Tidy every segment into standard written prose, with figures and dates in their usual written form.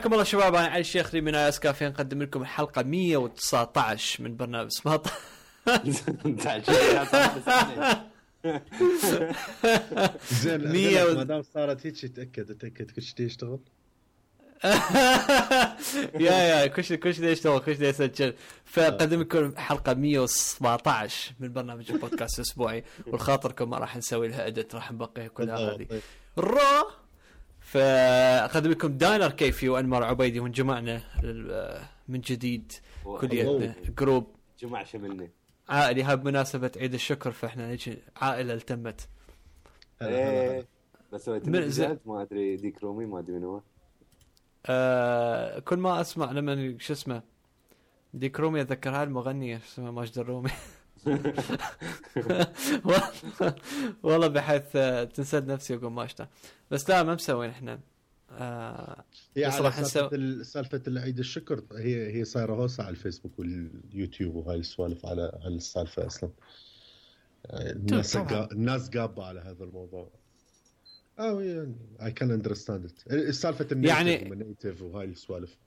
حياكم الله شباب. انا علي الشيخ من آيس كافيه نقدم لكم الحلقه 119 من برنامج سماط. زين 100 ما دام صارت هيك تاكد كل شيء يشتغل. يا كل شيء يشتغل، كل شيء يسجل. فقدم لكم حلقه 117 من برنامج البودكاست الاسبوعي، والخاطركم ما راح نسوي لها ادت، راح نبقيها كلها هذه را. فقدم لكم داينر كيفي وانمار عبيدي، وانجمعنا من جديد كليتنا جروب جمع شملنا عائلي. هاي بمناسبة عيد الشكر، فاحنا نجي عائلة التمت. بس ما ادري ديك رومي ما ادري من هو. كل ما اسمع لما شو اسمه ديك رومي اتذكر هاي المغنية اسمها ماجد الرومي. والله بحيث تنسد نفسي وقوم ماشتا، بس لا ما مسوين احنا. يعني راح نسوي سالفة العيد الشكر، هي صايرة هوسة على الفيسبوك واليوتيوب وهاي السوالف على السالفة اصلا. الناس قابة على هذا الموضوع. يعني I can understand it. السالفة النيتيف وهاي السوالف.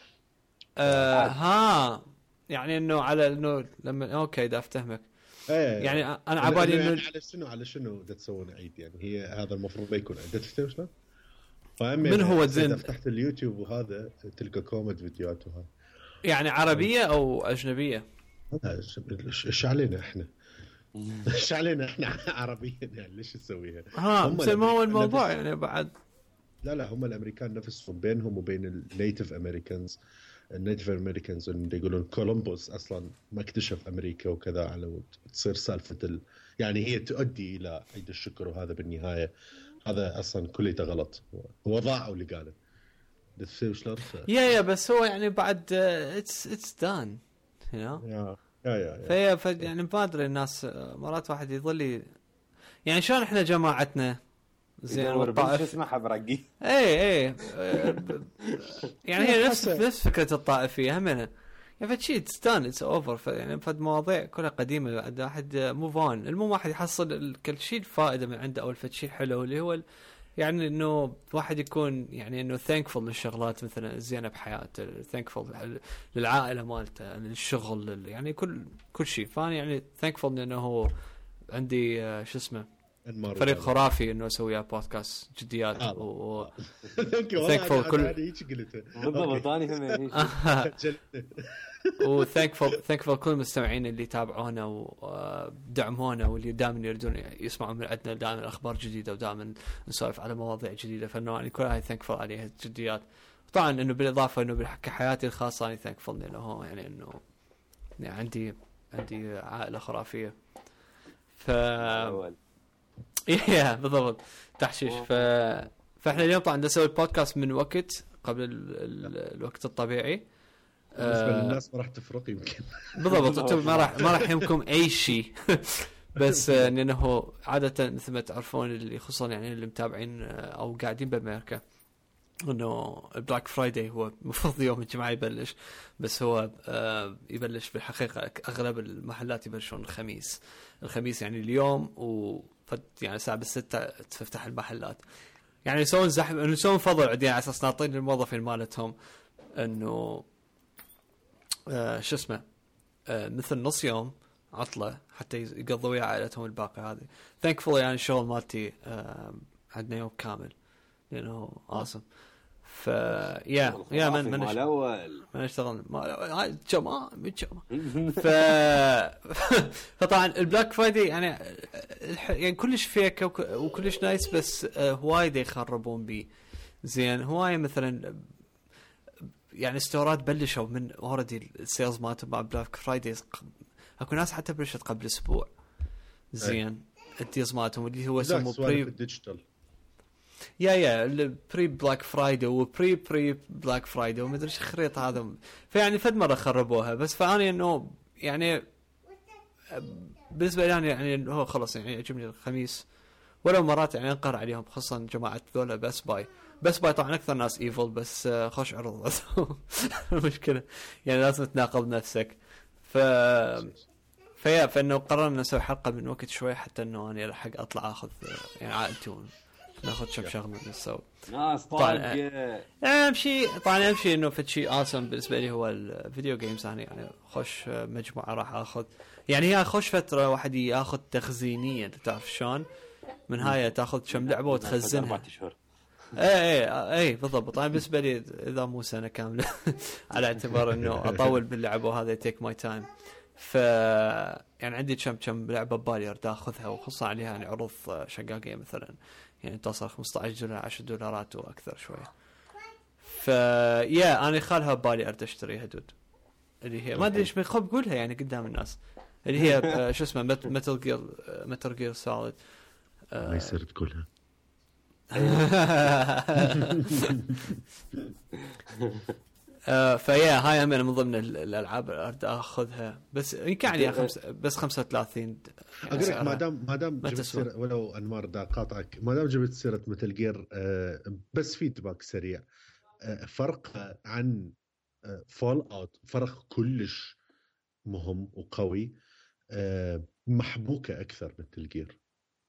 يعني انه على انه لما اوكي دا افتهمك. يعني انا عبالي انه على شنو دا تسوون عيد، يعني هي هذا المفروض يكون عيد. تفتهم شلون؟ من هو زين اذا فتحت اليوتيوب وهذا تلقى كومنت فيديوهات وهذا، يعني عربية او اجنبية. ايش علينا احنا؟ ايش علينا احنا عربيين يعني ليش نسويها؟ بس ما هو الموضوع يعني بعد. لا هم الامريكان نفسهم بينهم وبين النيتيف امريكانز اللي يقولون كولومبوس اصلا ما اكتشف امريكا وكذا، على تصير سالفه يعني هي تؤدي الى عيد الشكر، وهذا بالنهايه هذا اصلا كله غلط، هو ضاع اللي قاله. بتصير شلون يا بس هو يعني بعد اتس دان يا فهي يعني ما ادري الناس مرات واحد يظل يعني شلون احنا جماعتنا زين والطائف اسمها حبرقي. اي يعني هي نفس فكره الطائفيه همنا يعني فشي تستان اتس اوفر. يعني فد مواضيع كلها قديمه، بعد واحد موف اون. المهم واحد يحصل كل شيء الفائده من عنده، او الشيء الحلو اللي هو يعني انه واحد يكون يعني انه ثانكفul للشغلات مثلا الزينه بحياته، ثانكفul للعائله مالته، للشغل، يعني كل شيء. فاني يعني ثانكفul انه هو عندي شو اسمه فريق خرافي انه اسوي بودكاست جديات ثانكفul كل هيك قلته بالضبط. ثاني هم وثانكفul كل المستمعين اللي تابعونا ودعمونا، واللي دائما يردون يسمعوا من عندنا دائما اخبار جديده، ودائما نسولف على مواضيع جديده. فانه يعني كل هاي ثانكفul عليها جديات. طبعا انه بالاضافه انه بحكي حياتي الخاصه اني ثانكفul انه يعني انه يعني عندي عائله خرافيه. بالضبط تحشيش. فاحنا اليوم طبعا نسوي البودكاست من وقت قبل الوقت الطبيعي. بالنسبه للناس ما راح تفرق يمكن. بالضبط ما راح يهمكم اي شيء. بس لانه عاده مثل ما تعرفون اللي خصوصا يعني اللي متابعين او قاعدين بامريكا، انه البلاك فرايداي هو المفروض يوم الجمعه يبلش، بس هو يبلش بالحقيقه اغلب المحلات يبلشون الخميس يعني اليوم، يعني الساعه 6 تفتح المحلات. يعني يسوون زحمه، انه يسوون فضل عندنا على اساس نعطين للموظفين مالتهم انه شو اسمه مثل نص يوم عطله حتى يقضوا ويا عائلتهم الباقي. هذه ثانكفول يعني الشغل مالتي عندنا يوم كامل لانه awesome. يا من الاول ما نشتغل هاي جماعه فطبعا البلاك فرايداي يعني كلش فيك وكلش نايس، بس هواي يخربون بيه. زين هواي مثلا يعني استورات بلشوا من اوردي السيلز مالتهم مع بلاك فرايداي، اكو ناس حتى بلشت قبل اسبوع. زين الديز مالتهم اللي هو اسمه بري ديجيتال البري بلاك فرايداي وبري بلاك فرايداي وما ادري ايش خريط هذا. فيعني فد مره خربوها. بس فاني انه يعني بالنسبه لي يعني هو خلص يعني يعجبني الخميس، ولو مرات يعني انقر عليهم خصوصا جماعه ذولا بس باي طبعا اكثر ناس ايفل، بس خوش عرض. المشكله يعني لازم تناقض نفسك. فانه قررنا نسوي حلقه من وقت شوي حتى انه انا الحق اطلع اخذ يعني عائلتي ناخذ كم شغله نسوي ناس طبعاً، طاقة. اهم شيء انه في شيء اسم بالنسبه لي هو الفيديو جيمز. يعني خوش مجموعه راح اخذ، يعني هي خوش فتره واحد ياخذ تخزينيا، تعرف شلون من هاي تاخذ كم لعبه وتخزنها 4 أشهر. اي بالضبط. انا بالنسبه لي اذا مو سنه كامله على اعتبار انه اطول باللعبه وهذا تيك ماي تايم. ف يعني عندي كم لعبه ببالي اريد اخذها، وخصوصا عليها يعني عروض شقاقيه مثلا، يعني توصل $15 $10 واكثر شويه. ف يا انا خالها ببالي اريد اشتريها دود، اللي هي ما ادري ايش بخب بقولها يعني قدام الناس، اللي هي شو اسمه متل جير سوليد. ما يصير تقولها. فيا هاي من ضمن الالعاب اللي اريد اخذها، بس يعني بس 35. اقول لك ما دام جبت سيرة، ولو انمار دا قاطعك، ما دام جبت سيره مثل جير، بس فيدباك سريع. فرق عن فول اوت، فرق كلش مهم وقوي. محبوكه اكثر مثل جير،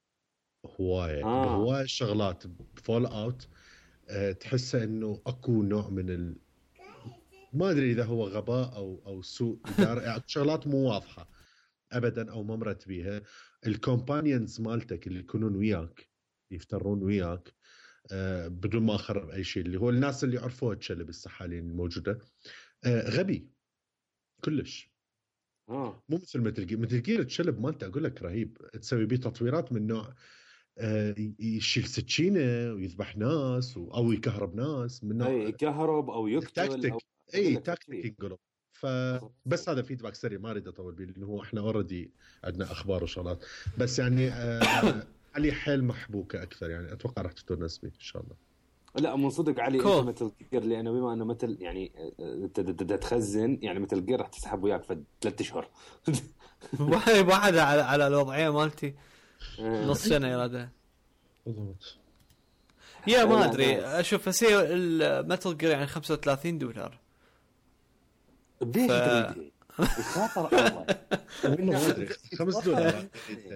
هوايه شغلات فول اوت تحسه انه اكو نوع من ما ادري اذا هو غباء او سوء اداره، يعني شغلات مو واضحه ابدا او ما مرت بيها. الكومبانيونز مالتك اللي يكونون وياك يفترون وياك بدون ما اخرب اي شيء، اللي هو الناس اللي عرفوها تشلب السحالين الموجوده، غبي كلش. مو مثل مثل جير تشلب مالته اقول لك رهيب، تسوي بيه تطويرات من نوع يشيل سكينه ويذبح ناس او يكهرب ناس، من نوع يكهرب او يقتل تاكتيك. أو اي تاكتيك ينقلب. فبس هذا فيدباك سريع ما اريد اطول بيه لانه هو احنا اوريدي عندنا اخبار وشغلات، بس يعني علي حيل محبوكه اكثر، يعني اتوقع راح تتونس بيه ان شاء الله. لا من صدق علي انت مثل جير، لانه بما انه مثل يعني تخزن، يعني مثل جير راح تسحب وياك في 3 أشهر. واحد على الوضعيه مالتي نص سنه يراده بالضبط. يا ما ادري اشوف هسه المتل جير يعني $35 ليش تريد خاطر الله والله ما ادري $5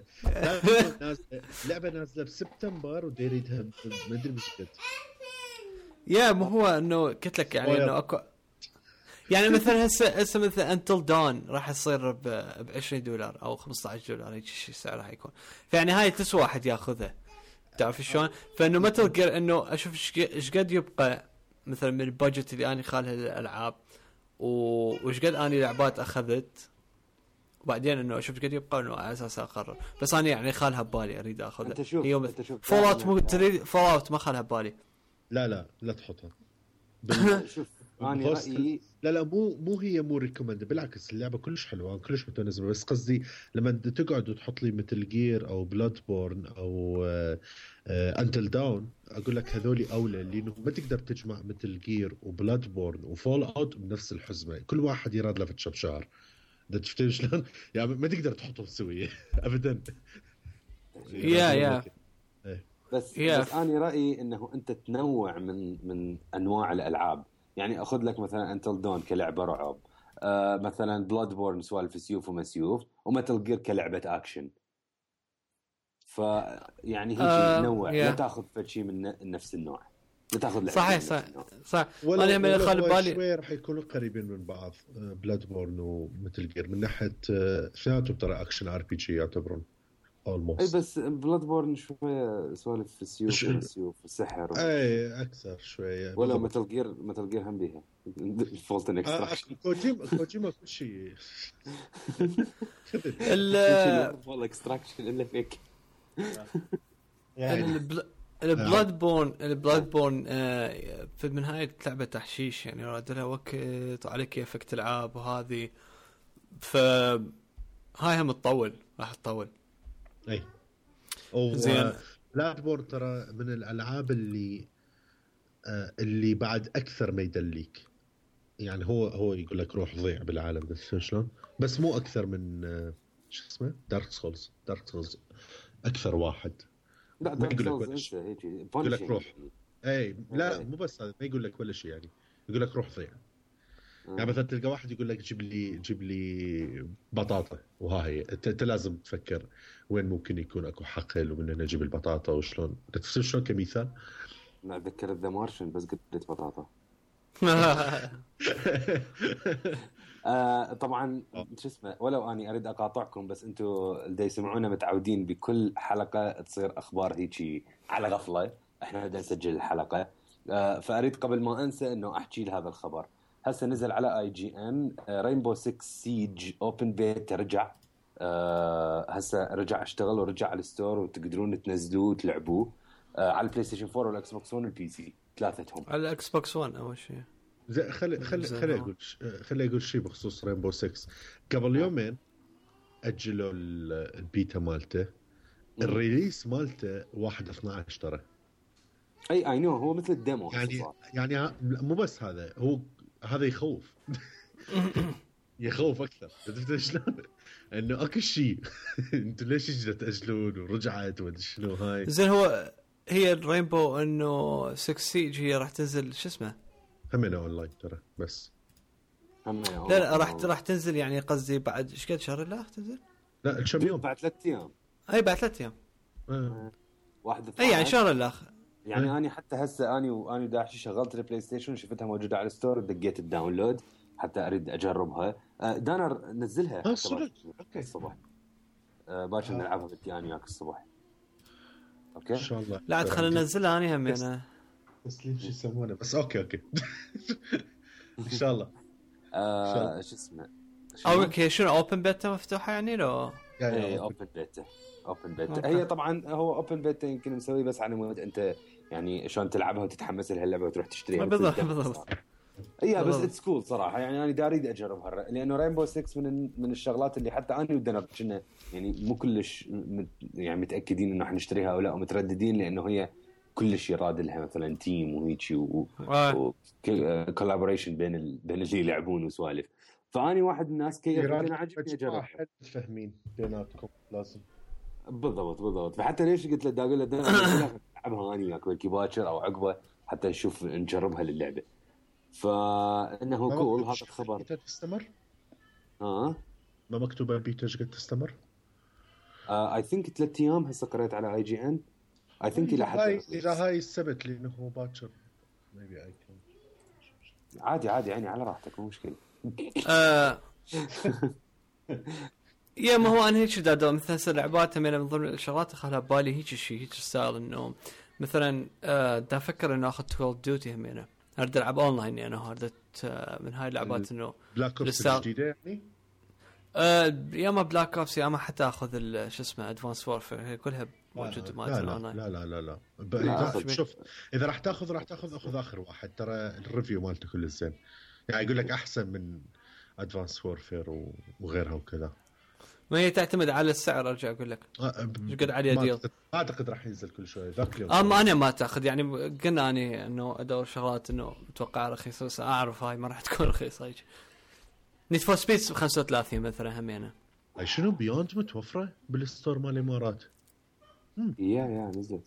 لعبه نازله بسبتمبر وديريدها ما ادري بشكل. يا ما هو انه قلت لك يعني انه اكو يعني مثلا هسه مثل انتل دون راح يصير $20 او $15 هيك شيء سعره راح يكون، فيعني هاي تسوى واحد ياخذها، تعرف شلون؟ فانه متل جير انه اشوف ايش قد يبقى مثلا من البادجت اللي انا خالها للالعاب، وش قد اني لعبات اخذت، وبعدين انه اشوف قد يبقى انه على اساس اقرر. بس انا يعني خالها ببالي اريد اخذها. انت شوف فولات مو تريد فولات ما خالها ببالي. لا تحطها شوف انا رايي لا مو هي مو ريكومند، بالعكس اللعبه كلش حلوه كلش متناسبه، بس قصدي لما تقعد وتحط لي مثل جير او بلاد بورن او انتل داون، اقول لك هذولي اولى، لانه ما تقدر تجمع مثل جير وبلاد بورن وفول اوت بنفس الحزمه، كل واحد يراد له فتشه بشهر. ده تفتهم شلون؟ يعني ما تقدر تحطهم سويه ابدا. يا بس انا رايي انه انت تنوع من انواع الالعاب، يعني اخذ لك مثلا انتل دون كلعبه رعب، مثلا بلاد بورن سوالف سيوف ومسيوف، ومتل جير كلعبه اكشن. فيعني هيك نوع، لا تاخذ شيء من نفس النوع، لا تاخذ صح انا من خلي بالي شوي راح يكونوا قريبين من بعض. بلاد بورن ومتل جير من ناحيه اثنيناتهم ترى اكشن ار بي جي يعتبرون almost. اي بس بلاد بورن شويه سوالف السيوف والسحر اي اكثر شويه، ولا متل جير هم بيها الفولتن اكستراكشن كوجيما كل شيء والله اكستراكشن الا فيك. البلاد بورن في النهايه لعبه تحشيش، يعني راد لها وقت على كيفك تلعب وهذه، فهاي هم تطول راح تطول. اي زين. بلاد بورن ترى من الالعاب اللي بعد اكثر ما يدليك، يعني هو يقول لك روح ضيع بالعالم، بس شلون؟ بس مو اكثر من شو اسمه دارك سولز اكثر واحد. لا ما يقول لك ولا شيء، يقول لك روح. اي لا مو بس هذا، ما يقول لك ولا شيء، يعني يقول لك روح ضيع. يعني مثلا تلقى واحد يقول لك جيب لي بطاطا، وهاي انت لازم تفكر وين ممكن يكون اكو حقل ومن هنا اجيب البطاطا وشلون تفسر شلون كمثال. لا اتذكر ذا مارشن بس قلت بطاطا. طبعا شو اسمه، ولو اني اريد اقاطعكم بس انتم اللي يسمعونا متعودين بكل حلقه تصير اخبار هيجي على غفله، احنا بدنا نسجل الحلقه. فاريد قبل ما انسى انه احكي هذا الخبر. هسه نزل على IGN رينبو 6 سيج اوبن بيت رجع. هسه رجع اشتغل ورجع على الستور وتقدرون تنزلوه وتلعبوه على البلاي ستيشن 4 والاكس بوكس 1 والبي سي ثلاثتهم. على الاكس بوكس 1 اول شيء. خلي اقول شيء بخصوص رينبو 6. قبل يومين اجلوا البيتا مالته، الريليس مالته 1/12 ترى. اي نو، هو مثل الديمو يعني مو بس هذا، هذا يخوف. يخوف اكثر. عرفت شلون انه اكو شيء. انتوا ليش اجلوا تاجلون ورجعت وادري شنو هاي. زين هي الرينبو انه 6 سيج هي راح تنزل شو اسمه همنا اونلاين ترى بس. لا راح تنزل يعني قصدي بعد ايش قد شهر لا تنزل؟ لا كم يوم؟ بعد 3 ايام. اي بعد 3 ايام. واحد اي يعني شهر الاخر. يعني اني حتى هسه اني داعش شغلت البلاي ستيشن شفتها موجوده على الستور، دقيت الداونلود حتى اريد اجربها. دانر نزلها اوكي الصبح. باكر نلعبها بالتاني وياك الصبح. اوكي ان شاء الله. لا عاد خلينا ننزلها اني هم انا تسليم شو يسمونه بس. اوكي ان شاء الله. شو اسمه اوكي شنو اوبن بيتا مفتوحه يعني لو اي اوبن بيتا. هي طبعا هو اوبن بيتا يمكن مسوي بس على مود انت يعني شلون تلعبها وتتحمس لها اللعبه وتروح تشتريها. بالضبط. اي بس اتس كول صراحه، يعني انا اريد اجربها لانه رينبو 6 من الشغلات اللي حتى انا ودنا كنا يعني مو كلش يعني متاكدين انه حنشتريها او لا، ومترددين لانه هي كلش يراد لها مثلا تيم وهيك وكولابوريشن بين اللي يلعبون وسوالف. فاني واحد من الناس كيف انا عجبني اجرب. فاهمين بيناتكم لازم. بالضبط. فحتى ليش قلت له داقول له العبها اني وياك بلكي باكر او عقبه حتى نشوف نجربها للعبه. فانه كول هذا الخبر. تستمر؟ ما مكتوبه بيتا قد تستمر؟ اي ثينك 3 ايام هسه قريت على IGN. اي ثينك الى حتى اذا هاي السبت لانه هو باكر ميبي اي كان عادي يعني على راحتك مو مشكله. يا ما هو انا هيك دا مثلا لعبات من ضمن الشغلات اخذها ببالي هيك شيء هيك ستايل انه مثلا دا افكر انه اخذ كول ديوتي همينه اريد العب اونلاين يعني هردت من هاي اللعبات انه بلاك اوبس الجديده يعني يا ما بلاك اوبس يا ما حتى اخذ شو اسمه ادفانس وورفير هي كلها موجوده مالتها اونلاين. لا شوف اذا راح تاخذ اخذ اخر واحد ترى الريفيو مالته كله زين يعني يقول لك احسن من ادفانس وورفير وغيرها وكذا. ما هي تعتمد على السعر ارجع اقول لك ايش قد عليه ديل. ما اعتقد راح ينزل كل شوي ذاك اليوم. انا ما تاخذ يعني قلنا اني انه ادور شغلات انه اتوقع رخيصه بس اعرف هاي ما راح تكون رخيصه هيك. نيد فور سبيد 35 مثلا همينه. اي شنو بيوند متوفره بالستور مال الامارات؟ يا نزلت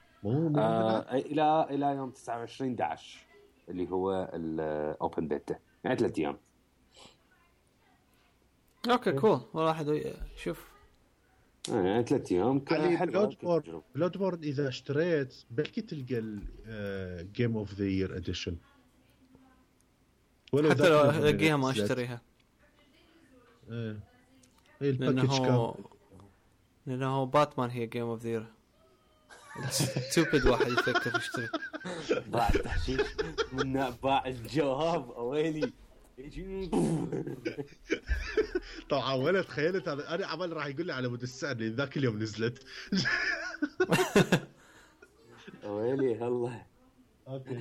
الى يوم 29/11 اللي هو الاوبن بيتا يعني 3 ايام. اوكي كول واحد شوف يعني 3 ايام حلو. بلود بورن اذا اشتريت بلكي تلقى الجيم اوف ذا يير اديشن حتى لو الاقيها ما اشتريها. هي الباكج كام لانه باتمان هي جيم اوف ذا يير. ستوبد واحد يفكر يشتري. باع التحشيش من باع الجواب اويلي. طبعا ولا تخيلت انا عمال راح يقول لي على مود السعر لان ذاك اليوم نزلت. ويلي هلا اوكي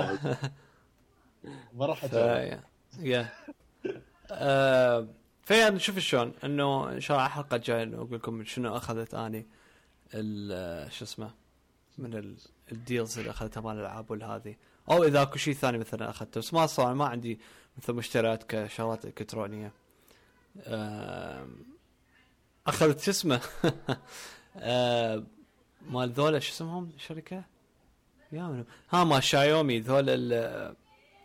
ما راح يا فين نشوف شلون انه ان شاء الله الحلقه الجايه اقول لكم شنو اخذت اني شو اسمه من الديلز اللي اخذتها مال الالعاب والهذه او اذا اكو شيء ثاني مثلا اخذته بس ما صار ما عندي مثل مشتريات كشغلات الكترونيه. اخذت شو اسمه مال ذولا شو اسمهم الشركه يا منو مال شايومي ذول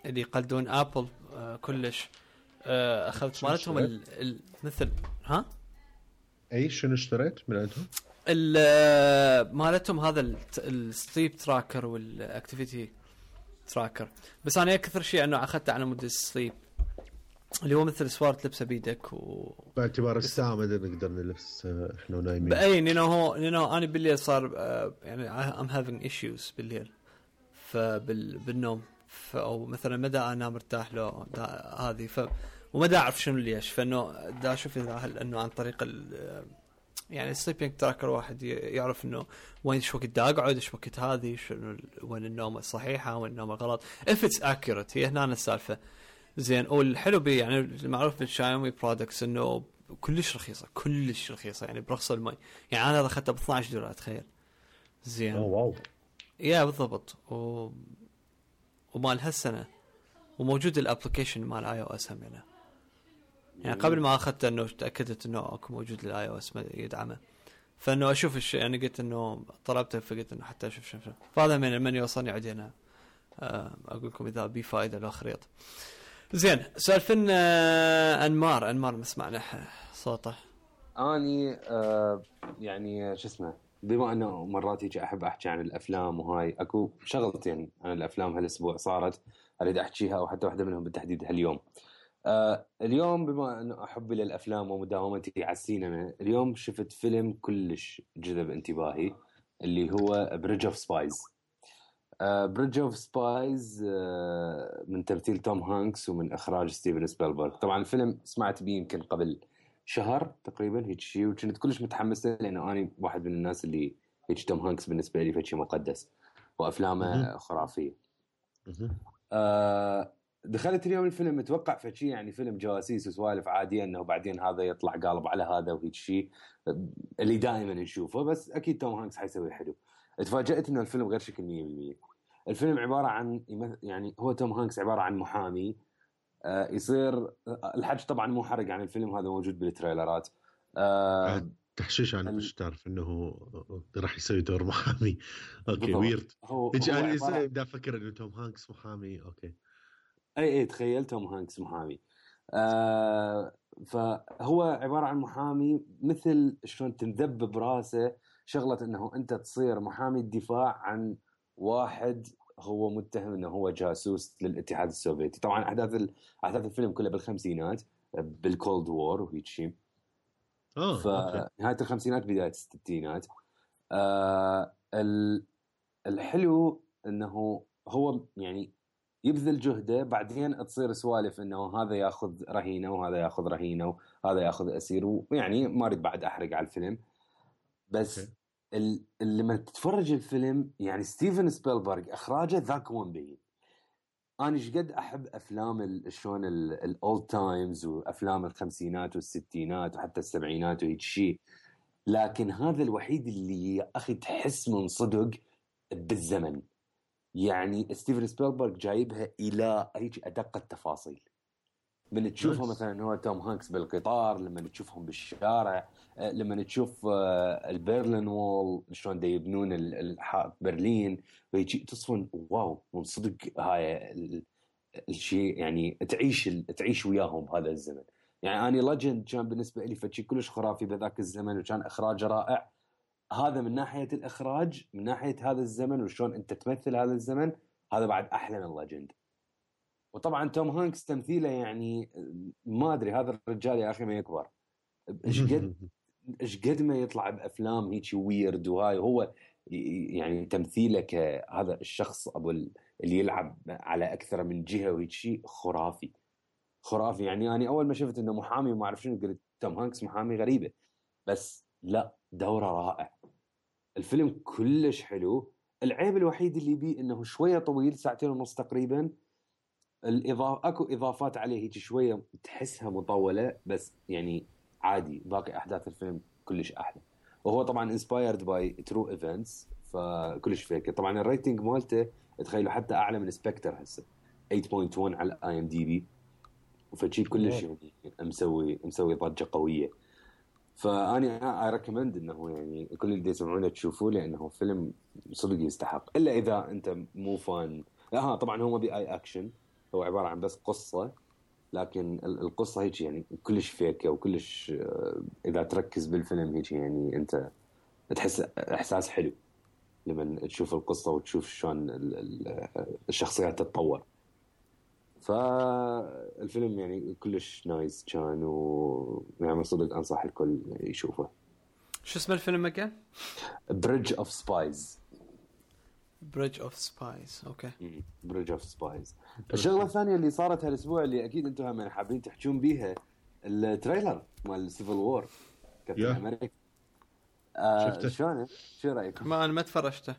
اللي يقلدون ابل كلش. اخذت مالتهم مثل ها اي شنو اشتريت من عندهم؟ مالتهم هذا السليب تراكر والاكتيفيتي تراكر. بس انا اكثر شيء انه اخذته على مود السليب اللي هو مثل سوار تلبسه بيدك باعتبار الساعه ما نقدر نلبس احنا نايمين. باي لانه انا بالليل صار يعني I'm having issues بالليل بالنوم، او مثلا مدى انا مرتاح له هذه وما اعرف شنو ليش، فانه دا اشوف انه عن طريق يعني السليبينج تراكر واحد يعرف انه وين شو وقت دا اقعد، شو وقت هذه، شنو وين النوم الصحيحه وين النوم الغلط if it's accurate. هي هنا السالفه زين. والحلو بي يعني المعروف بالشاومي برودكتس انه كلش رخيصه يعني برخص المي. يعني انا اخذتها ب $12 تخيل. زين واو يا بالضبط. ومال هالسنه وموجود الابلكيشن مال اي او اس هم يعني قبل ما اخذته انه تاكدت انه اكو موجود للاي او اس يدعمه، فانه اشوف الشيء يعني قلت انه طلبته فقلت انه حتى اشوف شنو. فهذا من يوصلني عدينا اقول لكم اذا بي فائده لو خريط. زين سالفنا انمار ما سمعنا صوته. اني يعني شو اسمه، بما انه مرات يجي احب احكي عن الافلام، وهاي اكو شغلتين عن الافلام هالاسبوع صارت اريد احكيها، وحتى واحده منهم بالتحديد هاليوم. اليوم بما انه احب للافلام ومداومتي على السينما، اليوم شفت فيلم كلش جذب انتباهي اللي هو بريدج اوف سبايز. بريدج اوف سبايز من تمثيل توم هانكس ومن اخراج ستيفن سبيلبرغ. طبعا الفيلم سمعت بيه يمكن قبل شهر تقريبا هيك شيء، وكنت كلش متحمس له لانه انا واحد من الناس اللي هيك توم هانكس بالنسبه لي فشي مقدس وافلامه خرافيه. دخلت اليوم الفيلم متوقع فشي يعني فيلم جواسيس وسوالف عاديه، انه بعدين هذا يطلع قالب على هذا وهيك شيء اللي دائما نشوفه، بس اكيد توم هانكس حيسوي حلو. اتفاجأت انه الفيلم غير شكل 100%. الفيلم عباره عن يعني هو توم هانكس عباره عن محامي يصير الحج طبعا مو حرق عن الفيلم، هذا موجود بالتريلرات. تحشيش عن مش تعرف انه راح يسوي دور محامي. اوكي ويرد. انا دا فكر انه توم هانكس محامي. اوكي اي تخيل توم هانكس محامي. فهو عباره عن محامي، مثل شلون تنذب براسه شغله انه انت تصير محامي الدفاع عن واحد هو متهم انه هو جاسوس للاتحاد السوفيتي. طبعا احداث الفيلم كلها بالخمسينات بالكولد وور وهيك شيء. فنهايه الخمسينات بدايه الستينات. الحلو انه هو يعني يبذل جهده، بعدين تصير سوالف انه هذا ياخذ رهينه وهذا ياخذ رهينه وهذا ياخذ اسير، ويعني ما اريد بعد احرق على الفيلم. بس لما تتفرج الفيلم يعني ستيفن سبيلبرغ اخراجه ذاك وين بين. انا ايش قد احب افلام شلون الاولد تايمز وافلام الخمسينات والستينات وحتى السبعينات وهيك شيء، لكن هذا الوحيد اللي يا اخي تحس من صدق بالزمن. يعني ستيفن سبيلبرغ جايبها الى هيك ادق التفاصيل. من تشوفه مثلا هو توم هانكس بالقطار، لما تشوفهم بالشارع، لما تشوف البرلين وول شلون دا يبنون الحائط برلين، ويجي تصفن واو من صدق هاي الشيء. يعني تعيش وياهم بهذا الزمن. يعني اني ليجند كان بالنسبه لي فشي كلش خرافي بذاك الزمن، وكان اخراجه رائع. هذا من ناحيه الاخراج، من ناحيه هذا الزمن وشلون انت تمثل هذا الزمن، هذا بعد احلى من ليجند. وطبعا توم هانكس تمثيله يعني ما ادري، هذا الرجال يا اخي ما يكبر. ايش قد ما يطلع بافلام هيك ويرد، وهاي هو يعني تمثيله كهذا الشخص ابو اللي يلعب على اكثر من جهه وهيك شيء خرافي. يعني انا اول ما شفت انه محامي وما اعرف شنو قلت توم هانكس محامي غريبه، بس لا دوره رائع. الفيلم كلش حلو. العيب الوحيد اللي بيه انه شويه طويل، 2.5 ساعة تقريبا. اكو اضافات عليه هيك شويه تحسها مطوله، بس يعني عادي. باقي احداث الفيلم كلش احلى. وهو طبعا انسبايرد باي ترو ايفنتس، فكلش فيك. طبعا الريتنج مالته تخيلوا حتى اعلى من سبكتر هسه 8.1 على اي ام دي بي، وفشي كلش يعني مسوي ضجه قويه. فاني ريكومند انه يعني كل اللي يسمعونه تشوفوه، لانه فيلم صدق يستحق. الا اذا انت مو فان. طبعا هو ما بي اي اكشن، هو عباره عن بس قصه، لكن القصه هيك يعني كلش فيكه وكلش اذا تركز بالفيلم هيك يعني انت تحس احساس حلو لما تشوف القصه وتشوف شلون الشخصيات تتطور. فالفيلم يعني كلش نايس كان، ويعني صدق انصح الكل يشوفه. شو اسم الفيلم مكان؟ بريدج اوف سبايز. بريدج اوف سبايز. اوكي. بريدج اوف سبايز. الشغله الثانيه اللي صارت هالاسبوع اللي اكيد انتم هم حابين تحجون بيها، التريلر مال سيفل وور كابتن امريكا. شفته؟ شلونه؟ شو رايكم؟ ما انا ما تفرجته.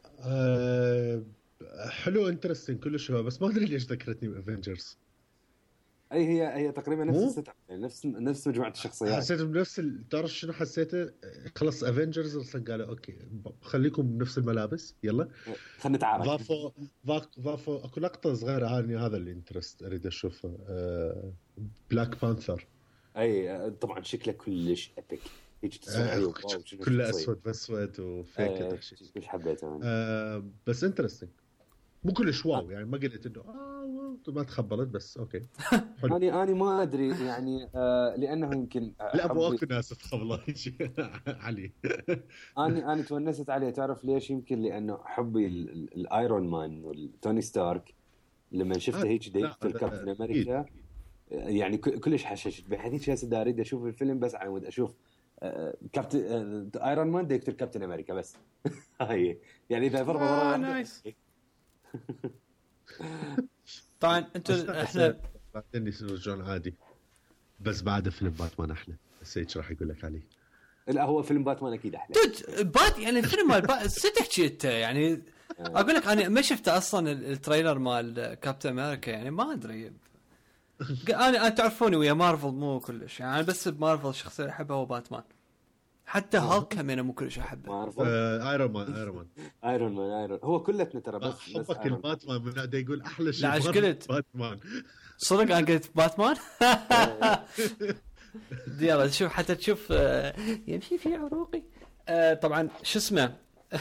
حلو انترستين كلش، بس ما ادري ليش ذكرتني بافنجرز. اي هي تقريبا نفس السيت اب، يعني نفس مجموعه الشخصيات. حسيت بنفس تعرف شنو حسيته؟ خلص افنجرز اصلا قالوا اوكي خليكم بنفس الملابس يلا خلينا نتعارك. ضافوا اكو لقطه صغيره هذا اللي انترست اريد اشوفه. بلاك بانثر. اي طبعا شكله كلش ابيك، هيك تسمع كله اسود باسود وفيك كلش حبيته. بس انترستنج، مو كلش واو يعني، ما قلت انه ما تخبلت بس اوكي. انا ما ادري يعني لانه يمكن لا مو اكو ناس تخبلت علي. انا تونست عليه. تعرف ليش؟ يمكن لانه حبي الايرون مان والتوني ستارك لما شفته هيك يقتل كابتن امريكا يعني كلش حششت بحديث هسه اريد اشوف الفيلم بس على مود اشوف كابتن ايرون مان يقتل كابتن امريكا بس. هاي يعني اذا ضربه نايس. طبعا انتوا احنا بعدين يرجعون عادي، بس بعد فيلم باتمان احلى. بس هيك راح يقول لك عليه. لا هو فيلم باتمان اكيد احلى. يعني الفيلم مال ستحكي انت يعني اقول لك انا ما شفت اصلا التريلر مال كابتن امريكا، يعني ما ادري. انا تعرفوني ويا مارفل مو كلش يعني، بس بمارفل الشخصيه اللي احبها هو باتمان. حتى هالك كمان مو كلش احبه. ايرون مان هو كلتنا ترى بس حبك الباتمان من هذا يقول احلى شيء. لا ايش قلت؟ باتمان صدق انا قلت باتمان. يلا شوف حتى تشوف يمشي في عروقي. طبعا شو اسمه.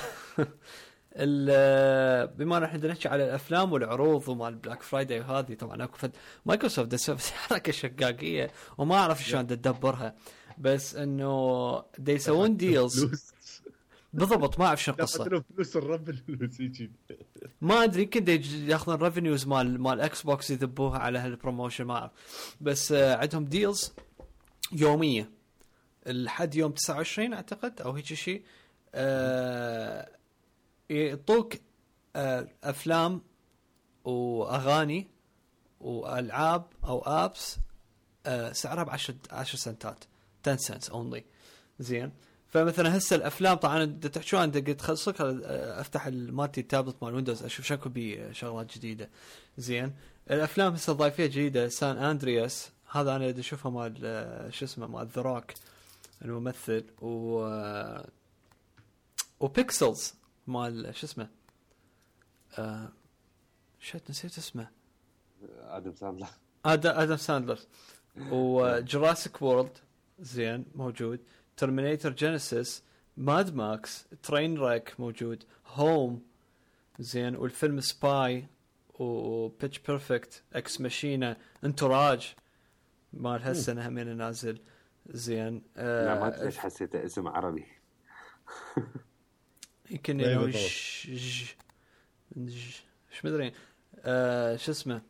بما نحن نحكي على الافلام والعروض ومال بلاك فرايداي وهذه، طبعا اكو مايكروسوفت تسوي حركه شقاقيه وما اعرف شلون تدبرها، بس انه دي يسوون ديلز بالضبط. ما اعرف شو القصه. فلوس الرب الفلوس يجي ما ادري يمكن ياخذون ريفينيوز مال اكس بوكس يذبوها على هالبروموشن ما اعرف. بس عندهم ديلز يوميه لحد يوم 29 اعتقد او هيك شيء. يعطوك افلام واغاني والعاب او ابس سعرها ب10 سنتات 10 سنتس اونلي. زين. فمثلا هسه الافلام طبعا انت تحكوا انت قلت خلصك افتح المالتي تابلت مال ويندوز اشوف شكو بي شغلات جديده. زين. الافلام هسه ضايفيه جديده سان اندرياس، هذا انا بدي اشوفها مال شو اسمه مال ذا روك الممثل، وبيكسلز مال شو اسمه شت نسيت اسمه. ادم ساندلر. وجراسيك وورلد زين موجود. ترمينيتر جينيسيس، ماد ماكس، ترين راك موجود، هوم زين، والفيلم سباي وبيتش بيرفكت، اكس ماشينا، انتوراج مال هالسنه همين نازل. زين. لا ما ليش حسيته اسم عربي. يمكن ايش مدري شو اسمه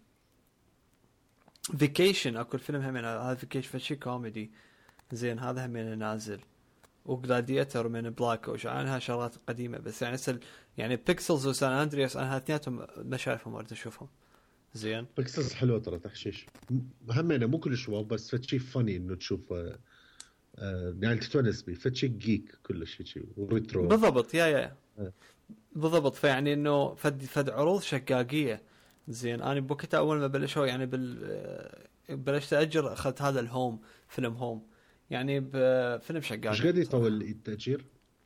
فيكيشن. اكو الفيلم همين هذا فيكيشن فشي كوميدي. زين هذا همين نازل. وغلاديتر من بلاك وش عنها شغلات قديمه بس يعني يعني بيكسلز وسان اندرياس انا اثنيناتهم ما شايفهم اريد اشوفهم. زين. بيكسلز حلوه ترى تحشيش همينه مو كلش واو بس فشي فاني انه تشوف يعني تتونس بيه فشي جيك كلش شيء وريترو بالضبط. يا بالضبط. فيعني انه فد عروض شقاقيه. زين. انا بوقتها اول ما بلشوا يعني بلشت اجر اخذت هذا الهوم فيلم هوم يعني بفيلم شقاقي. ايش قد يطول التاجير؟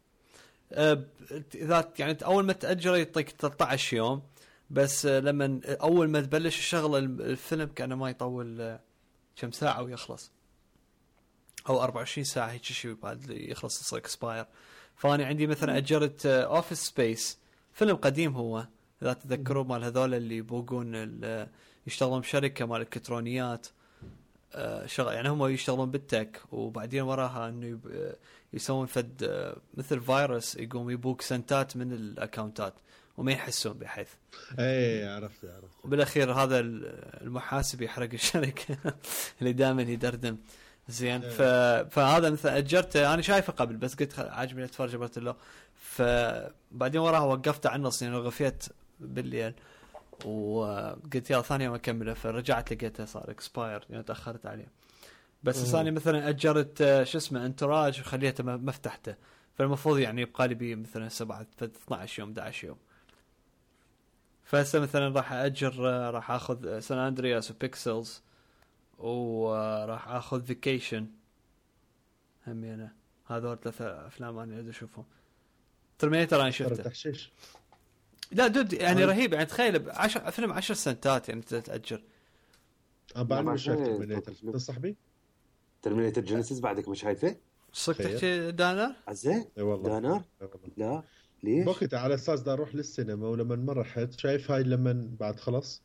اذا يعني اول ما تاجر يعطيك 13 يوم بس لما اول ما تبلش الشغله الفيلم كانه ما يطول كم ساعه ويخلص او 24 ساعه هيك شيء بعد يخلص يصير اكسباير. فاني عندي مثلا اجرت اوفيس سبيس فيلم قديم هو اذا تذكروا مال هذول اللي يبوقون يشتغلون بشركه مال الكترونيات، شغل يعني هم يشتغلون بالتك، وبعدين وراها انه يسوون فد مثل فيروس يقوم يبوك سنتات من الاكونتات وما يحسون بحيث. اي عرفت. وبالاخير هذا المحاسب يحرق الشركه اللي دائما يدردم. زين فهذا مثلا اجرته انا شايفه قبل، بس قلت عاجبني اتفرج قلت له، فبعدين وراها وقفت على النص يعني غفيت بالليل وقلت يا ثانيه ما اكمله، فرجعت لقيته صار اكسباير يعني تاخرت عليه. بس ثاني مثلا اجرت شو اسمه انتراج وخليته ما فتحته، فالمفروض يعني يبقى لي بيه مثلا 12 يوم 11 يوم. فهسه مثلا راح اجر، راح اخذ سان اندرياس وبيكسلز، وراح اخذ فيكيشن همينه. هذول 3 افلام انا اريد اشوفهم. ترمينيتر انا شفته تحشيش. لا دود يعني رهيب يعني تخيل 10 فيلم 10 سنتات يعني تأجر. بعد ما شفت ترمينيتر تنصح بي ترمينيتر جينيسيس بعدك مش شايفه؟ صدق تحكي دانر؟ عزيز اي والله دانر لا ليش وقتها على اساس دا اروح للسينما، ولما ما رحت شايف هاي لما بعد خلص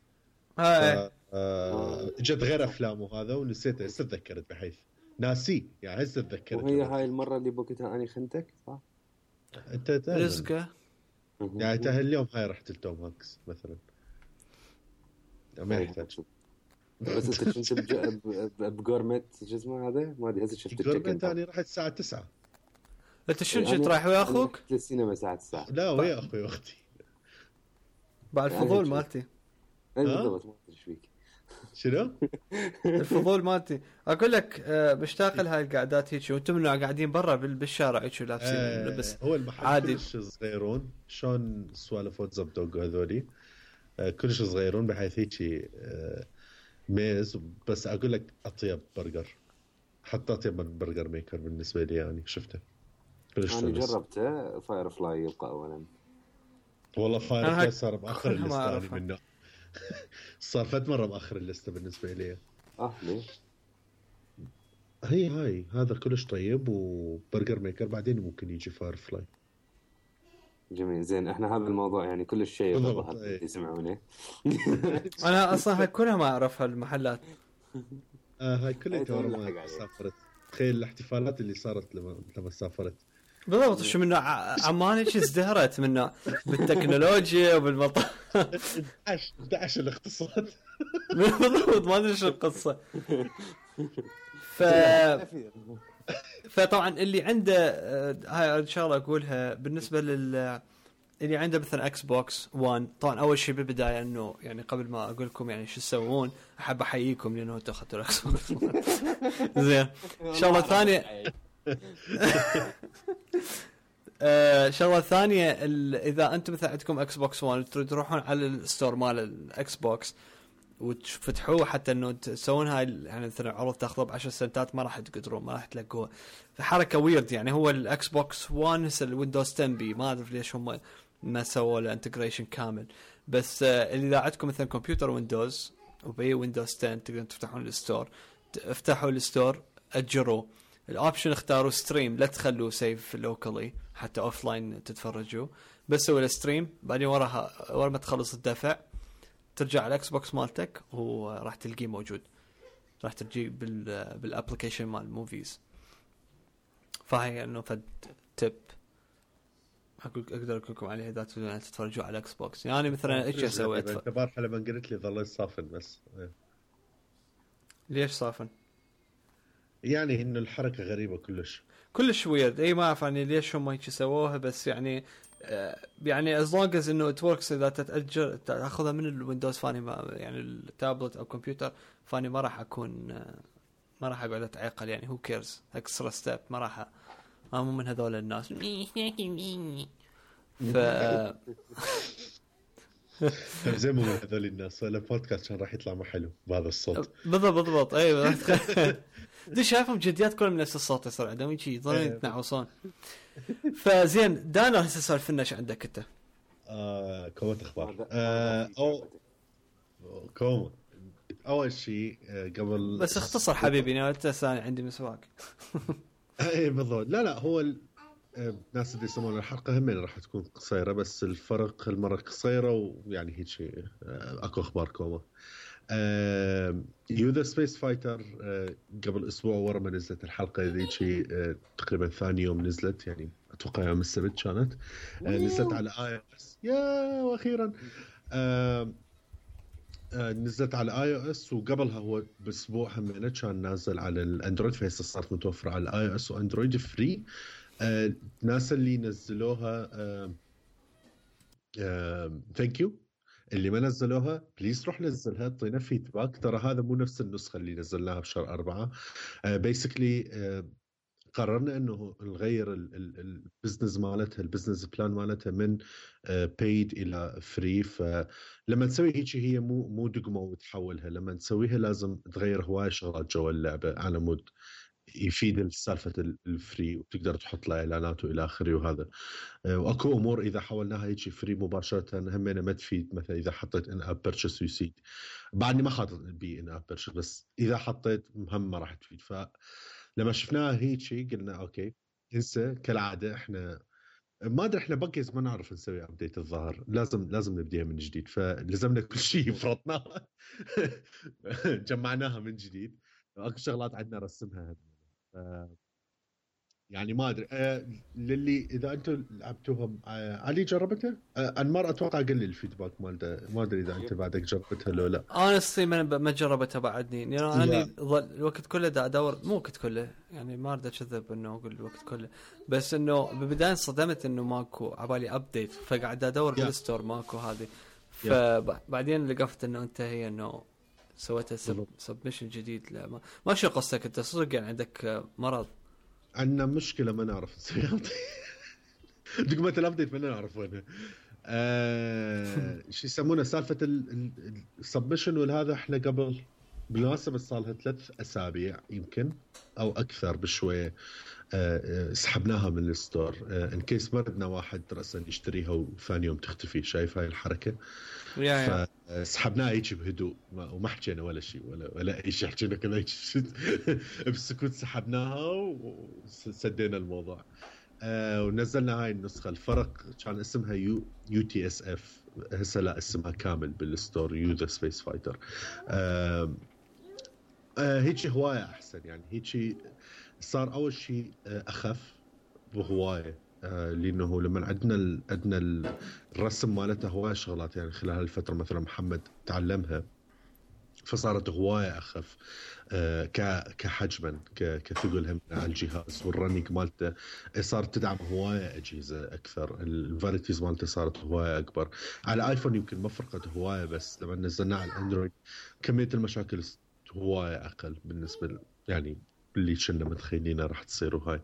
اجت غير افلام وهذا ونسيت تذكرت بحيث ناسي يعني هسه تذكرت. وهي هاي المره اللي بوقتها اني خنتك صح انت رزقه يعني اليوم هاي رحت لتوم هانكس مثلا ما يحتاج. بس انت كنت بجورمت شو اسمه هذا ما ادري هسه شفت جورمت ثاني رحت الساعه 9. انت شنو كنت رايح ويا اخوك للسينما الساعه 9؟ لا ويا اخوي واختي بعد الفضول مالتي. اي بالضبط ما ادري ايش فيك شنو الفضول مالتي اقول لك مشتاق لهاي القعدات هيك وانتم قاعدين برا بالشارع هيك لابسين لبس هو المحل عادي كلش صغيرون شلون سوالف واتساب دوغ هذولي كلش صغيرون بحيث هيك ميز. بس اقول لك اطيب برجر حتى اطيب من برجر ميكر بالنسبه لي يعني شفته كلش. انا جربته فاير فلاي يبقى اولا. والله فاير فلاي صار باخر الليسته منه صار فت مره باخر الليسته بالنسبه لي. ليش هاي هذا كلش طيب وبرجر ميكر بعدين ممكن يجي فاير فلاي. جميل زين احنا هذا الموضوع يعني كل شيء بالضبط يسمعونه. انا اصلا هاي كلها ما اعرف هالمحلات. هاي كلها ما سافرت. تخيل الاحتفالات اللي صارت لما سافرت بالضبط. شو منه عمان هيك ازدهرت منه بالتكنولوجيا وبالمطار 11 الاقتصاد بالضبط ما ادري شو القصه. فطبعا اللي عنده هاي ان شاء الله اقولها بالنسبه اللي عنده مثلا اكس بوكس 1. طبعا اول شيء بالبدايه انه يعني قبل ما اقول لكم يعني شو تسوون احب احييكم لانه انتم اخذتوا الاكس بوكس زين. شغله ثانيه شغله ثانيه اذا انتم مثلا عندكم اكس بوكس 1 تروحون على الستور مال الاكس بوكس وتفتحوه حتى انه تسوون هاي يعني مثلا عروض تاخذوا ب10 سنتات ما راح تقدرون ما راح تلاقوها. فحركه ويرد يعني. هو الاكس بوكس 1 هسه الويندوز 10 بي ما ادري ليش هم ما سووا له انتجريشن كامل. بس اللي اذا عندكم مثلا كمبيوتر ويندوز وبي ويندوز 10 تقدرون تفتحون الستور. افتحوا الستور اجروه الاوبشن اختاروا ستريم لا تخلوه سيف لوكالي حتى اوف لاين تتفرجوا بس سووا الستريم. بعدين ورا ما تخلص الدفع ترجع على الاكس بوكس مالتك وراح تلقيه موجود. راح تجي بالابلكيشن مال موفيز. فهي انه فد تب اقدر اقول لكم عليه اذا تريدون تتفرجوا على الاكس بوكس. يعني مثلا ايش سويت انت بارحه لما قلت لي ظل صافن بس ليش صافن يعني انه الحركه غريبه كلش ويرد. اي ما اعرف يعني ليش هم هيك سووها بس يعني as long as انه it works اذا تتأجر تاخذها من الويندوز فاني ما يعني التابلت او كمبيوتر فاني ما راح اكون ما راح اقعد اتعقل يعني who cares اكسترا ستيب ما راح مو من هذول الناس زي ما من هذول الناس ولا بودكاست كان راح يطلع ما حلو بهذا الصوت بالضبط ايوه دي شايفهم جديات كلهم من نفس الصوت يصير عندهم يجي يضلون يتنعوصون. فزين دانا هسه سالف لنا ايش عندك انت كومة اخبار كومة اول شيء قبل بس اختصر حبيبي انا ثاني عندي مسواق اي بالضبط. لا هو الناس اللي يسمون الحلقه هم راح تكون قصيره بس الفرق المره قصيره ويعني هيك اكو اخبار كومة. يو ذا سبيس فايتر قبل اسبوع ورا ما نزلت الحلقه ذيك تقريبا ثاني يوم نزلت، يعني اتوقع يوم السبت كانت نزلت على iOS يا واخيرا نزلت على iOS، وقبلها هو باسبوع هم كان نازل على الاندرويد، فهسه صارت متوفره على iOS واندرويد فري. الناس اللي نزلوها ثانك يو، اللي ما نزلوها بليز روح نزلها، اعطينا فيدباك، ترى هذا مو نفس النسخه اللي نزلناها بشهر 4. بيسكلي قررنا انه نغير البزنس مالتها، البزنس بلان مالتها من بيد الى فري. فلما نسوي هيك هي مو دقمه وتحولها، لما نسويها لازم تغير هواي شغلات جوا اللعبه على مود يفيد السالفه الفري، وتقدر تحط له اعلانات والى اخره. وهذا واكو امور اذا حولناها هيك فري مباشره همينه ما تفيد، مثلا اذا حطيت ان اب بيرتشيس يسيد، بعدني ما حاطط بي ان اب بيرتشيس، بس اذا حطيت هم ما راح تفيد. فلما شفناها هيك قلنا اوكي انسى، كالعاده احنا ما ادري، احنا بقيز ما نعرف نسوي ابديت الظاهر، لازم نبديها من جديد، فلزمنا كل شيء فرطناها جمعناها من جديد. اكو شغلات عندنا رسمها يعني ما ادري. للي اذا انتم لعبتوها علي جربتها انمار، اتوقع قل لي الفيدباك مالته، ما ادري اذا انت بعدك جربتها لو لا. انا ما جربتها بعدني، يعني انا ظل الوقت كله دا ادور، مو وقت كله يعني ما اريد اكذب انه اقول الوقت كله، بس انه بالبدايه صدمت انه ماكو عبالي ابديت، فقاعد ادور بالستور ماكو هذه، فبعدين لقفت انه انت هي انه سويتها سبمشن جديد. لا ما شو قصتك انت صدق، يعني عندك مرض؟ عندنا مشكله ما نعرف نسوي دقمه الابديت ما نعرف وينها. شو يسمونه سالفه السبمشن والهذا، احنا قبل بالمناسبه صار لها 3 أسابيع يمكن او اكثر بشويه سحبناها من الستور ان كيس ما بدنا واحد راسا يشتريها وثاني يوم تختفي. شايف هاي الحركه؟ فسحبناها هيك بهدوء وما حكينا ولا شيء ولا اي شيء، حكينا كذا بسكوت سحبناها وسدينا الموضوع. ونزلنا هاي النسخه. الفرق كان اسمها يو تي اس اف، هسه لا اسمها كامل بالستور يو ذا سبيس فايتر. هيك هوايه احسن، يعني هيك صار اول شيء اخف بهوايه، لانه لما عندنا الرسم مالته هوايه شغلات، يعني خلال الفتره مثلا محمد تعلمها فصارت هوايه اخف كحجما كثقل هم على الجهاز، والرننج مالته صارت تدعم هوايه اجهزه اكثر، الفاليتيز مالته صارت هوايه اكبر. على ايفون يمكن ما فرقت هوايه، بس لما نزلناه على الاندرويد كميه المشاكل هوايه اقل بالنسبه يعني اللي كنا متخيلينه راح تصير. وهاي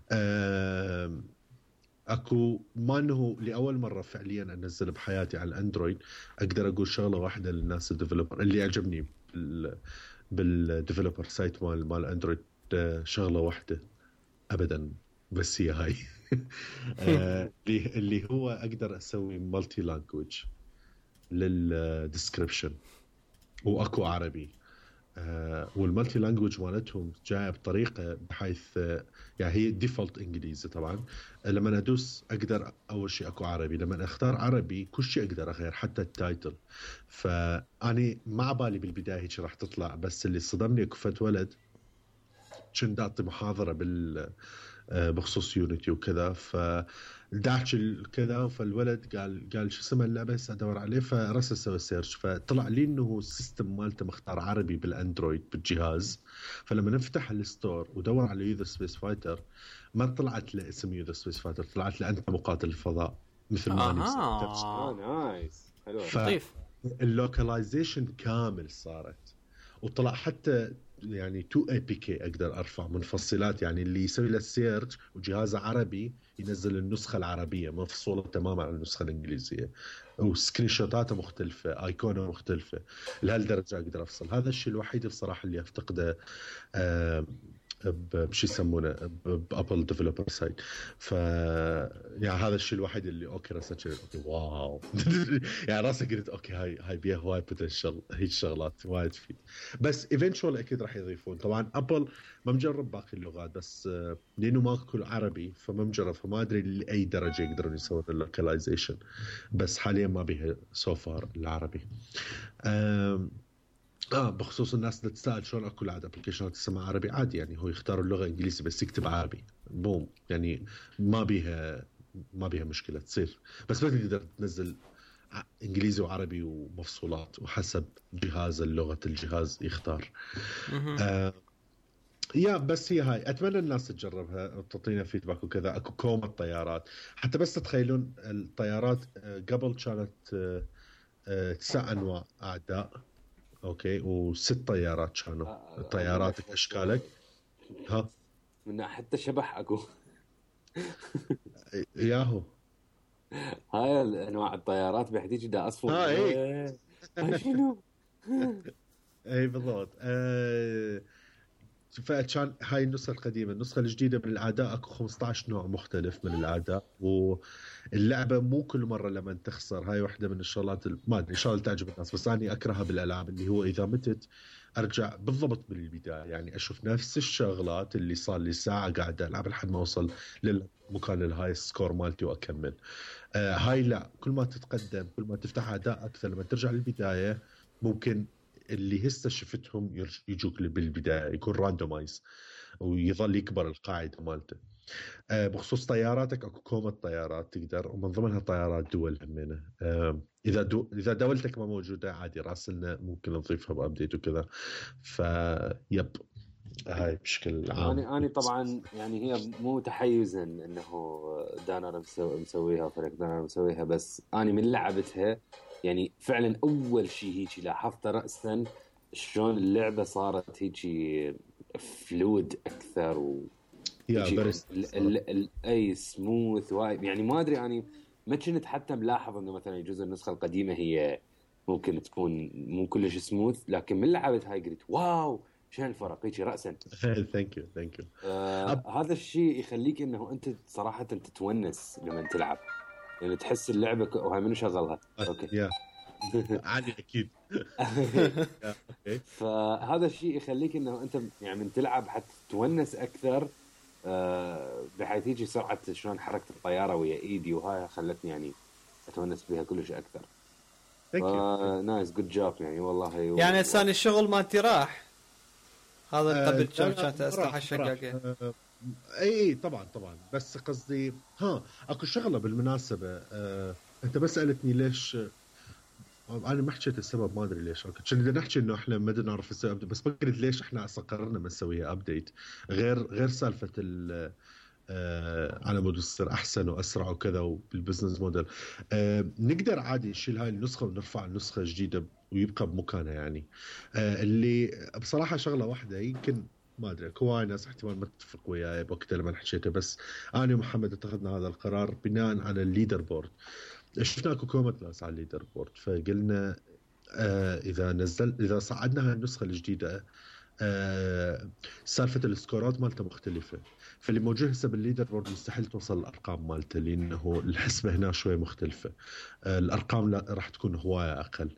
اكو ما انه لاول مره فعليا انزل بحياتي على الاندرويد اقدر اقول شغله واحده للناس الديفلوبر اللي عجبني بالديفلوبر سايت مال اندرويد، شغله واحده ابدا بس هي هاي اللي هو اقدر اسوي مالتي لانجويج للديسكريبشن، واكو عربي. والمالتي لانجويج مالتهم جايه بطريقه بحيث يعني هي ديفولت انجليزي طبعا. لما ادوس اقدر اول شيء اكو عربي، لما اختار عربي كل شيء اقدر اغير حتى التايتل. فاني ما بالي بالبدايه هيك راح تطلع، بس اللي صدمني كفت ولد كنت اعطي محاضره بخصوص يونيتي وكذا، فداعش كذا، فالولد قال شو اسم اللعبه هسه ادور عليه، فرسل سوى سيرش فطلع لي انه السيستم مالته مختار عربي بالاندرويد بالجهاز. فلما نفتح الستور ودور على يوذر سبيس فايتر ما طلعت له اسم يوذر سبيس فايتر، طلعت له انت مقاتل الفضاء مثل ما نايس حلو. لطيف. اللوكاليزيشن كامل صارت، وطلع حتى يعني 2 APK اقدر ارفع منفصلات، يعني اللي يسوي له سيرش وجهازه عربي ينزل النسخه العربيه مفصوله تماما عن النسخه الانجليزيه، وسكرين شوتاته مختلفه، ايقونه مختلفه، لهالدرجه اقدر افصل. هذا الشيء الوحيد بصراحه اللي افتقده بشي يسمونه بابل ديفلوبر سايت. ف يعني هذا الشيء الوحيد اللي اوكي راسك اوكي واو يعني راسك قلت اوكي هاي بيها هواي بوتنشل، هي الشغلات وايد تفيد. بس ايفينشوال اكيد راح يضيفون. طبعا ابل ما مجرب باقي اللغات، بس لانه ماكو عربي فما مجرب، فما ادري لاي درجه يقدرون يسوون اللوكاليزيشن، بس حاليا ما بيها سو فار العربي. بخصوص الناس اللي تسأل شلون اكو لعد ابلكيشنات تسمع عربي عادي، يعني هو يختار اللغه انجليزي بس يكتب عربي بوم، يعني ما بيها مشكله تصير، بس ما تقدر تنزل انجليزي وعربي ومفصولات، وحسب جهاز اللغه الجهاز يختار. بس هي هاي اتمنى الناس تجربها وتعطينا فيدباك وكذا. اكو كوم الطيارات، حتى بس تتخيلون الطيارات قبل كانت 9 انواع اعداء، اوكي، و6 طيارات كانوا طياراتك اشكالك. ها من حتى شبح اكو. ياهو هاي انواع الطيارات بحديجي دا اصفر. هاي شنو؟ اي بالضبط. فكان هاي النسخة القديمة. النسخة الجديدة من الأعداء أكو 15 نوع مختلف من الأعداء، واللعبة مو كل مرة لما تخسر. هاي واحدة من الشغلات ما أدري إن شاء الله تعجب الناس، بس أنا أكرهها بالألعاب، اللي هو إذا متت أرجع بالضبط من البداية، يعني أشوف نفس الشغلات اللي صار لي ساعة قاعدة ألعب لحد ما أوصل للمكان الهاي سكور مالتي وأكمل. هاي لا، كل ما تتقدم كل ما تفتح أعداء أكثر، لما ترجع للبداية ممكن اللي هسه شفتهم يجوك بالبدايه، يكون راندومايز ويظل يكبر القاعده مالته. بخصوص طياراتك اكو كومة طيارات تقدر، ومن ضمنها طيارات دول همينه. اذا دولتك ما موجوده عادي راسلنا، ممكن نضيفها بابديت وكذا. فيب هاي بشكل عام. أنا طبعا يعني هي مو تحيزا انه دانر مسويها فريق دانر مسويها، بس انا من لعبتها يعني فعلا اول شيء هيك لاحظته رأسا شلون اللعبه صارت هيك فلويد اكثر اي سموث وايد. يعني ما ادري اني ما كنت حتى ملاحظ انه مثلا يجوز النسخه القديمه هي ممكن تكون مو كلش سموث، لكن من لعبت هاي قلت واو شنو الفرق هيك رأسا. ثانك يو. هذا الشيء يخليك انه انت صراحه تتونس لما تلعب، يعني تحس اللعبه وهاي منو شغلها. اوكي عادي اكيد. فهذا الشيء يخليك انه انت يعني من تلعب حتى تتونس اكثر، بحيث يجي سرعه شلون حركه الطياره ويا ايدي، وهاي خلتني يعني اتونس بها كلش اكثر. نايس جود جوب يعني والله. يعني الثاني الشغل ما انت راح هذا قبل كانت اسلحه شقاقه. اي طبعا بس قصدي اكو شغله بالمناسبه. انت بس سالتني ليش انا ما حكيت السبب، ما ادري ليش. اوكي كنا بدنا نحكي انه احنا ما بدنا نعرف السبب، بس ما قلت ليش احنا قررنا ما نسويها ابديت، غير سالفه على مود تصير احسن واسرع وكذا، وبالبزنس موديل نقدر عادي نشيل هاي النسخه ونرفع نسخه جديده ويبقى بمكانها يعني. اللي بصراحه شغله واحده يمكن ما ادري، هواي ناس احتمال ما تتفق وياي بوقتها لما حكيته، بس انا ومحمد اتخذنا هذا القرار بناء على الليدر بورد. شفنا اكو كومة ناس على الليدر بورد، فقلنا اذا صعدنا هالنسخه الجديده سالفه السكورات مالته مختلفه، فاللي موجود هسه بالليدر بورد مستحيل توصل الارقام مالته، لانه الحسبه هنا شوي مختلفه. الارقام راح تكون هوايه اقل.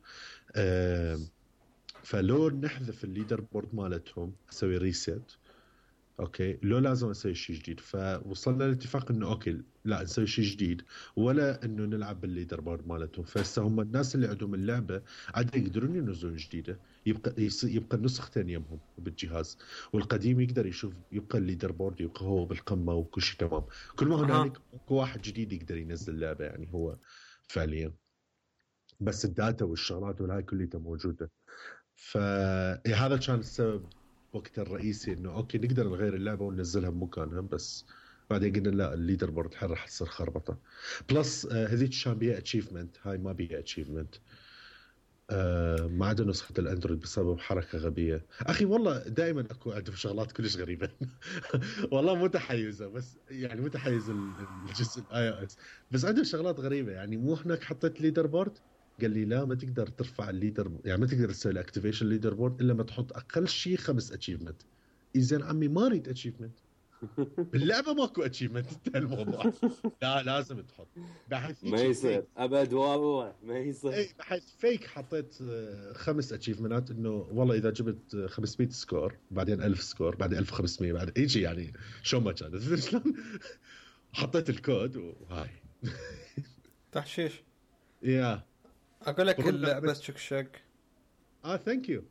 فلو نحذف الليدر بورد مالتهم اسوي ريسيت، اوكي لو لازم اسوي شيء جديد. فوصلنا لاتفاق انه اوكي لا نسوي شيء جديد، ولا انه نلعب بالليدر بورد مالتهم. فهسه هم الناس اللي عندهم اللعبه عاد يقدرون ينزلون جديده، يبقى النسختين يمهم بالجهاز، والقديم يقدر يشوف يبقى الليدر بورد يبقى هو بالقمه وكل شيء تمام. كل ما هنالك واحد جديد يقدر ينزل اللعبه يعني هو فعليا، بس الداتا والشغلات والهاي كلها موجوده. فهذا كان السبب وقت الرئيسي انه اوكي نقدر نغير اللعبه وننزلها بمكانها، بس بعدين قلنا لا الليدر بورد راح تصير خربطه. بلس هذيك كان بيها اتشيفمنت، هاي ما بيها اتشيفمنت ما عدا نسخه الاندرويد بسبب حركه غبيه. اخي والله دائما اكو عندهم شغلات كلش غريبه. والله متحيزه، بس يعني متحيز الجزء الاي او اس، بس عندهم شغلات غريبه. يعني مو هناك حطيت ليدر بورد، قال لي لا ما تقدر ترفع الليدر، يعني ما تقدر تسوي الاكتيفيشن ليدر بورد الا ما تحط اقل شيء 5 اتشيفمنت. اذا عمي ما اريد اتشيفمنت باللعبه، ماكو اتشيفمنت الموضوع. لا لازم تحط، بحيث ما يصير ابد والله ما يصير. اي بحيث فيك حطيت 5 اتشيفمنت، انه والله اذا جبت 500 سكور بعدين 1000 سكور بعدين 1500 بعد يجي يعني شو ما كان شلون. حطيت الكود وهاي تحشيش يا اقول لك بس شك ثانك يو.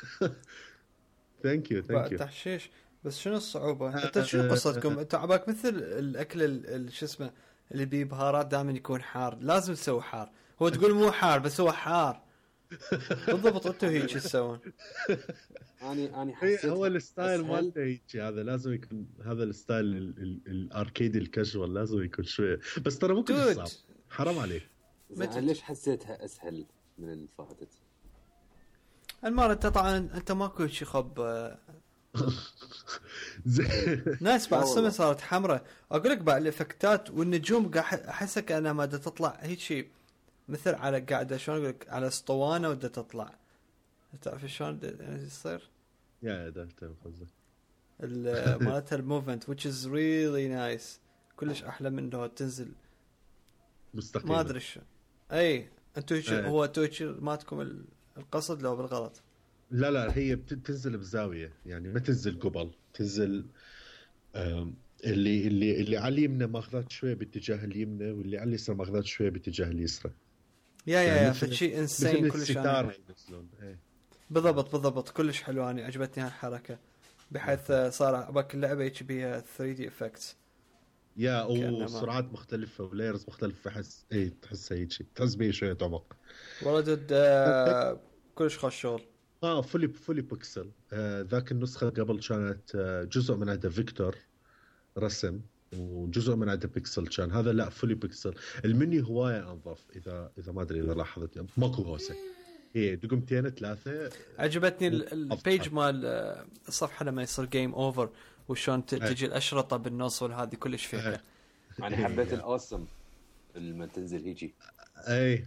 ثانك يو تحشيش. بس شنو الصعوبة؟ انت شنو قصتكم؟ انت عباك مثل الاكل شو اسمه اللي بيه بهارات دائما يكون حار، لازم تسوي حار. هو تقول مو حار بس هو حار بالضبط. انتوا هيك تسوون؟ انا حسيت هو الستايل مالته هيك، هذا لازم يكون هذا الستايل الاركيدي الكاجوال لازم يكون شويه، بس ترى ممكن صعب، حرام عليك. ليش حسيتها اسهل من الفاتت؟ المره انت طبعا انت ماكو شيء خب ناس بعد السماء صارت حمراء. اقول لك بعد الافكتات والنجوم قاعد احسها كانها ما تطلع هيك شيء مثل على قاعده شلون اقول لك على اسطوانه ودا تطلع. تعرف شلون يصير؟ يا ده فهمت قصدك. مالتها الموفمنت which is really nice كلش احلى من لو تنزل مستقيم. ما ادري شو. اي انتوا هو تويتش ماتكم القصد لو بالغلط؟ لا هي بتنزل بزاويه، يعني ما تنزل قبل، تنزل اللي على اليمنى ماخذات شويه باتجاه اليمنى، واللي على اليسار ماخذات شويه باتجاه اليسرى. يا فشي انسين كلش ينزلون. بالضبط كلش حلو. انا عجبتني هالحركه بحيث صار عباك اللعبه هيك بيها 3D effects يا وسرعات مختلفه ولايرز مختلفه. احس تحس هيك تحس بيه شويه عمق. والله كلش خوش شغل. فولي بيكسل. ذاك النسخه قبل كانت جزء من عندها فيكتور رسم وجزء من عندها بيكسل، كان هذا لا فولي بيكسل. المنيو هوايه انظف، اذا ما ادري اذا لاحظت ماكو هوسه، هي دقمتين 3. عجبتني البيج مال الصفحه لما يصير جيم اوفر وشون تجي الاشرطه بالنص والهذه كلش فيها. انا حبيت الاوسم لما تنزل هيجي. اي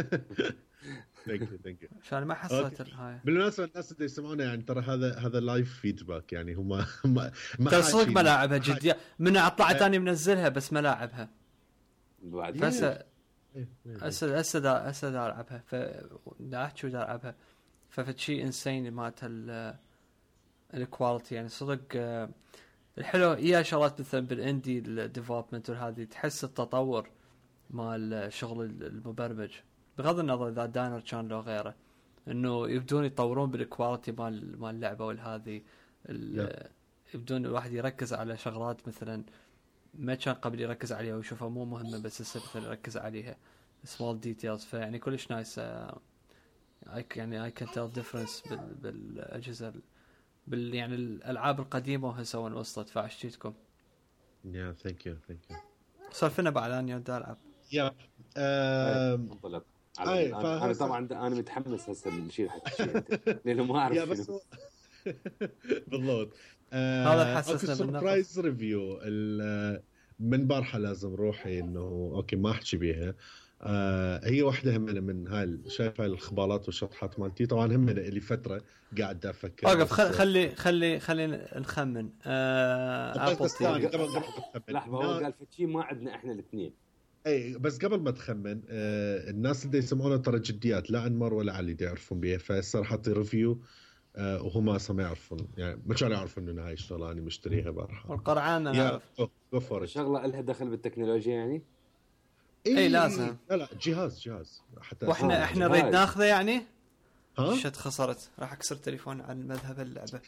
ثانك يو. عشان ما حصلت هاي. بالمناسبه الناس اللي يسمعونا يعني ترى هذا لايف فيدباك، يعني هم ما صدق ملاعبها جديه من طلعت ثاني منزلها بس ملاعبها بعد اسد العبها لا شو العبها فشي انسين مالت الكواليتي يعني صدق الحلو. هي شغلات مثلا بالاندي الديفلوبمنت وهذه تحس التطور مال شغل المبرمج بغض النظر اذا داينر كان له غيره، انه يبدون يطورون بالكواليتي مال اللعبه والهذه يبدون الواحد يركز على شغلات مثلا ما كان قبل يركز عليها ويشوفها مو مهمه بس هسه مثلا يركز عليها small details. فيعني كلش نايس. يعني I can tell difference بالاجهزه يعني الالعاب القديمه وهسه وين وصلت. فعشتكم ثانك يو صار فينا بعد اني بدي العب. انطلق انا طبعا انا متحمس هسه نشيل حكي لانه ما اعرف بس بالضبط. هذا حسسنا بالسربرايز ريفيو من بارحه لازم روحي انه اوكي ما احكي بيها. هي واحده من هاي شايف هاي الخبالات والشطحات مالتي. طبعا هم اللي فتره قاعد افكر. اوقف خلي نخمن. ابل تي لحظه هو قال فشي ما عندنا احنا الاثنين. اي بس قبل ما تخمن الناس اللي يسمعونا ترى جديات لا انمر ولا علي دي يعرفون بيها، فصار حاطي ريفيو وهم اصلا ما يعرفون يعني ما كانوا يعرفون انه هاي الشغله انا مشتريها بارحه. والقرعان انا شغله لها دخل بالتكنولوجيا يعني. اي لازم. لا جهاز حتى واحنا نريد ناخذه يعني. شد خسرت راح اكسر تليفون عن مذهب اللعبه.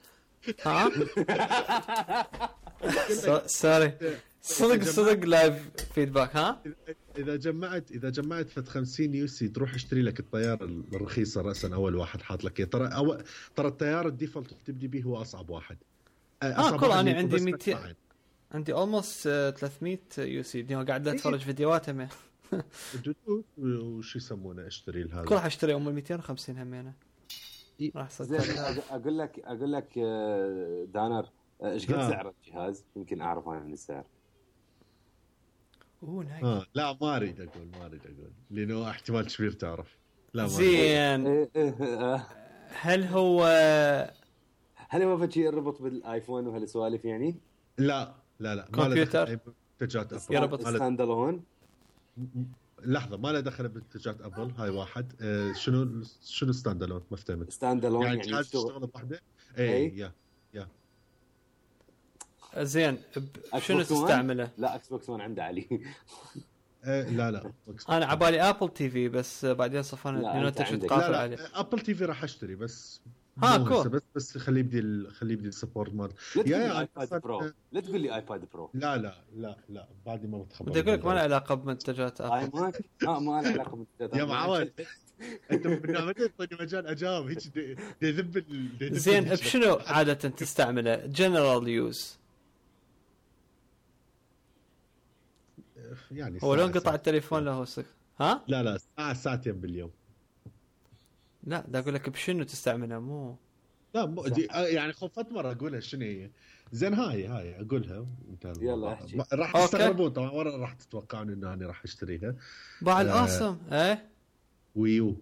سوري صدق لايف فيدباك. اذا جمعت فت 50 يوسي تروح اشتري لك الطياره الرخيصه راسا اول واحد حاط لك ترى الطيار الديفولت تبدي به هو اصعب واحد. كل انا عندي 200 عندي almost 300 يوسي دي قاعد اتفرج فيديوهات هم وش يسمونه اشتري هذا كل اشتري 250 همينه راح اقول لك دانر ايش قد سعر الجهاز يمكن اعرف عن السعر. لا ما اريد اقول لانه احتمال كبير تعرف. لا زين هل هو فشي يربط بالايفون وهالسوالف يعني؟ لا كمبيوتر منتجات ابل يربط ستاند الون. لحظه ما له دخل بمنتجات ابل. هاي واحد شنو ستاند الون ما فهمت. ستاند الون يعني تشتغل بوحده. يا زين شنو تستعمله؟ لا اكس بوكس 1 عنده علي. لا انا عبالي ابل تي في بس بعدين صفنا لا، انه أنت انت شو عندك. تقاتل لا عليه. ابل تي في راح اشتري بس ها، مو كول. هسه، بس خليه يبدي السبورت مال. لا تقول لي يا ايباد برو، لا تقول لي ايباد برو. لا بعدي ما بتخبر. بدي اقول لك ما له علاقه بمنتجات هاي ابل. ماك ما له علاقه بالمنتجات. يا معود انت بالنعمه تعطيني مجال اجاوب هيك دي ذب زين بشنو عاده تستعمله جنرال يوز؟ يعني هو لو انقطع التليفون له ها لا ساعتين باليوم. لا دا اقول لك بشنو تستعملها مو لا دي يعني خفت مره اقولها شنو هي. زين هاي اقولها يلا احكي. راح تستغربون طبعا، ورا راح تتوقعون ان انا راح اشتريها. باع الاوسم ويو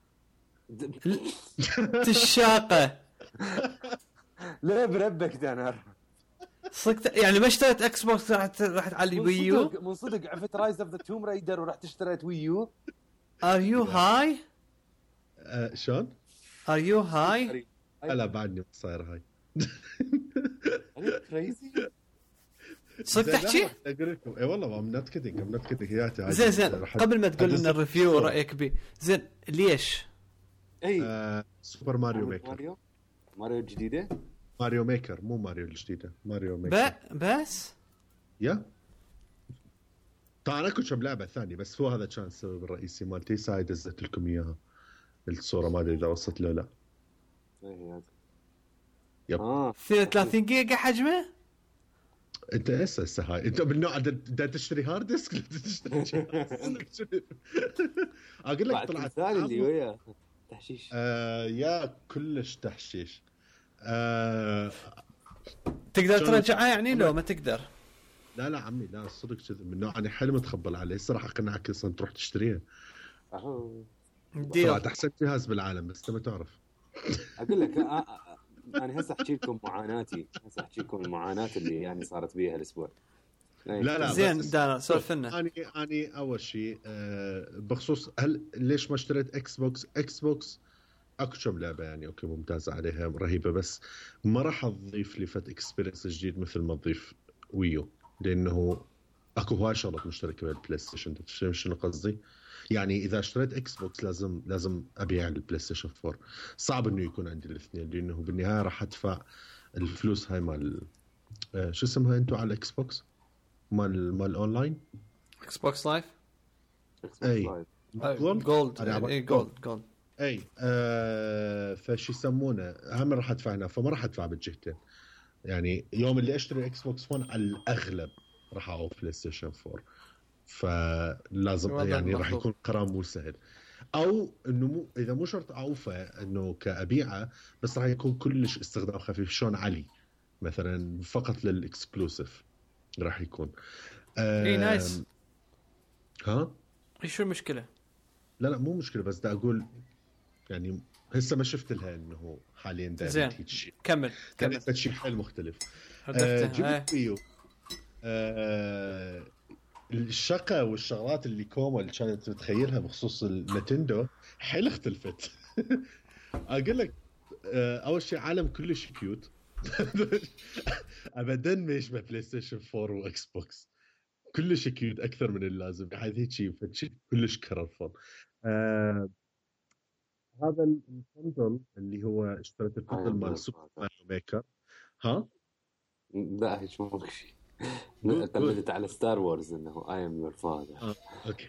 الشاقه. لا بربك دانر صدق يعني ما اشتريت اكس بوكس راح تعلي ويو؟ من صدق عفت رايز اوف ذا توم رايدر ورحت اشتريت ويو. ار يو هاي؟ شلون؟ ار يو هاي؟ لا بعدني ما صاير هاي. انا كريزي صدق تحكي؟ اقول لكم اي والله ام نوت كيدنج زين قبل ما تقول لنا الريفيو رايك بي زين ليش؟ اي سوبر ماريو ميكر. ماريو الجديده، ماريو ميكر مو ماريو الجديده، ماريو ميكر بس يا طبعا اكو كم لعبه ثانيه، بس هو هذا كان السبب الرئيسي مالتي. سايد دزت لكم اياها الصوره، ما ادري اذا وصلت له لا. يب 32 جيجا حجمه. انت هسه هاي انت بالنوع دا تشتري هارد ديسك تشتري اقول لك طلعت اللي وياه تحشيش. يا كلش تحشيش. تقدر ترجعها يعني لو ما تقدر؟ لا عمي لا صدق كذا من نوع انا حلم اتخبل عليه الصراحه. اقنعك اصلا تروح تشتريها. طلعت احسن جهاز بالعالم بس انت ما تعرف. اقول لك انا هسه احكي لكم معاناتي، المعاناه اللي يعني صارت بيها الاسبوع. لا زين دانا سولف لنا. اني اول شيء بخصوص هل ليش ما اشتريت اكس بوكس اكو كم لعبه يعني اوكي ممتازه عليها رهيبه، بس ما راح اضيف لي فت اكسبيرينس جديد مثل ما اضيف ويو، لانه اكو هواي شغلات مشتركه بالبلاي ستيشن. شنو قصدي؟ يعني اذا اشتريت اكس بوكس لازم ابيع البلاي ستيشن 4. صعب انه يكون عندي الاثنين، لانه بالنهايه راح ادفع الفلوس هاي مال شو اسمها انتو على الاكس بوكس مال اونلاين اكس بوكس لايف. اي جولد اي فش يسمونه هم راح ادفع هنا، فما راح ادفع بالجهتين. يعني يوم اللي اشتري اكس بوكس 1 على الاغلب راح اعوف بلاي ستيشن 4، فلازم يعني راح يكون قرار مو سهل. او انه اذا مو شرط اعوفه انه كابيعه، بس راح يكون كلش استخدام خفيف شلون علي مثلا فقط للاكسكلوسيف راح يكون. اي نايس. ها شو المشكله؟ لا مو مشكله، بس دا اقول يعني هسه ما شفت لها انه حاليا دائما هيك شيء. كمل شيء حيل مختلف. جبت ويو الشقة والشغلات اللي كوما اللي كانت متخيلها بخصوص النتندو حيل اختلفت. اقول لك اول شيء عالم كلش كيوت. ابدا ما يشبه بلاي ستيشن 4 واكس بوكس، كلش كيوت اكثر من اللازم بحيث هيك شيء كلش كرفل. هذا البندل اللي هو اشتريت البندل مال سوبر ماريو ميكر. ها لا هيك مو شيء. اعتمدت على ستار وورز انه اي ام يور فاذر. اوكي.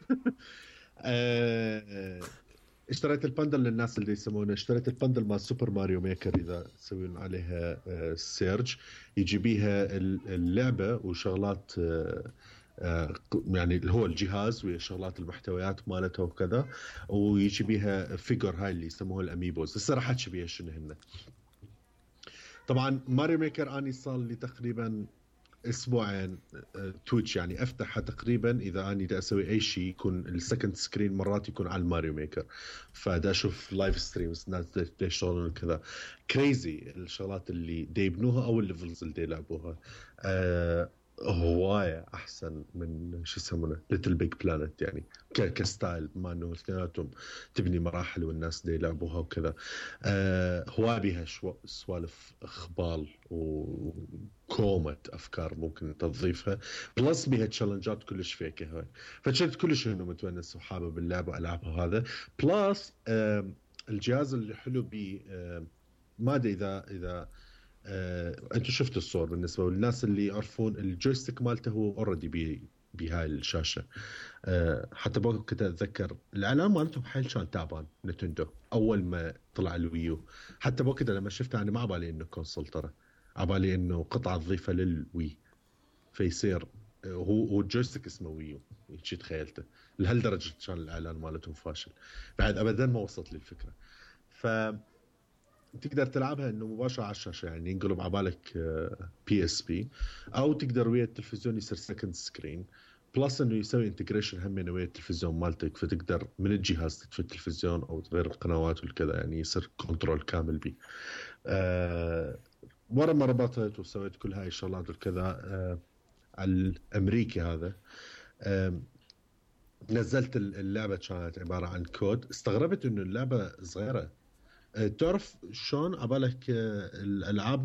اشتريت البندل للناس اللي يسمونه، اشتريت البندل مال سوبر ماريو ميكر اذا تسوون عليها سيرج يجي بيها اللعبه وشغلات يعني اللي هو الجهاز وشغلات المحتويات مالته وكذا، ويجي بيها فيجر هاي اللي يسموها الاميبوز. هسه راح احكي بيها شنو هن. طبعا ماريو ميكر اني صار لي تقريبا اسبوعين تويتش يعني افتحها تقريبا اذا اني دا اسوي اي شيء يكون السكند سكرين مرات يكون على الماريو ميكر، فدا اشوف لايف ستريمز ناس دا يشتغلون كذا كريزي الشغلات اللي دا يبنوها او الليفلز اللي دا يلعبوها. هواية أحسن من شو يسمونه ليتل بيج بلانت يعني كستايل، ما إنه اثنيناتهم تبني مراحل والناس دي يلعبوها وكذا. هواية بيها سوالف إخبال وكومة أفكار ممكن تضيفها، بلس بيها تشالنجات كلش فيكة هاي، فشلت كلش إنه متونس وحابب اللعب وألعبها هذا. بلس الجهاز اللي حلو بيه ما أدري إذا انتوا شفتوا الصور، بالنسبه للناس اللي يعرفون الجويستيك مالته هو اوريدي بهاي الشاشه. حتى كنت اتذكر الاعلان مالته حيل كان تعبان نتندو اول ما طلع الويو. حتى بوقتها لما شفته انا ما عبالي انه كونسول، ترى عبالي انه قطعه تضيفها للوي فيصير هو الجويستيك اسمه ويو، هيك تخيلته. لهالدرجه كان الاعلان مالتهم فاشل، بعد ابدا ما وصلت لي الفكره. ف تقدر تلعبها انه مباشره على الشاشه، يعني ينقلب على بالك بي اس بي، او تقدر ويا التلفزيون يصير سكند سكرين، بلس انه يسوي انتجريشن هم ويا التلفزيون مالتك، فتقدر من الجهاز تطفي التلفزيون او تغير القنوات والكذا، يعني يصير كنترول كامل بي. ورا ما ربطت وسويت كل هاي الشغلات والكذا على الامريكي هذا، نزلت اللعبه كانت عباره عن كود. استغربت انه اللعبه صغيره. تعرف شلون عبالك الالعاب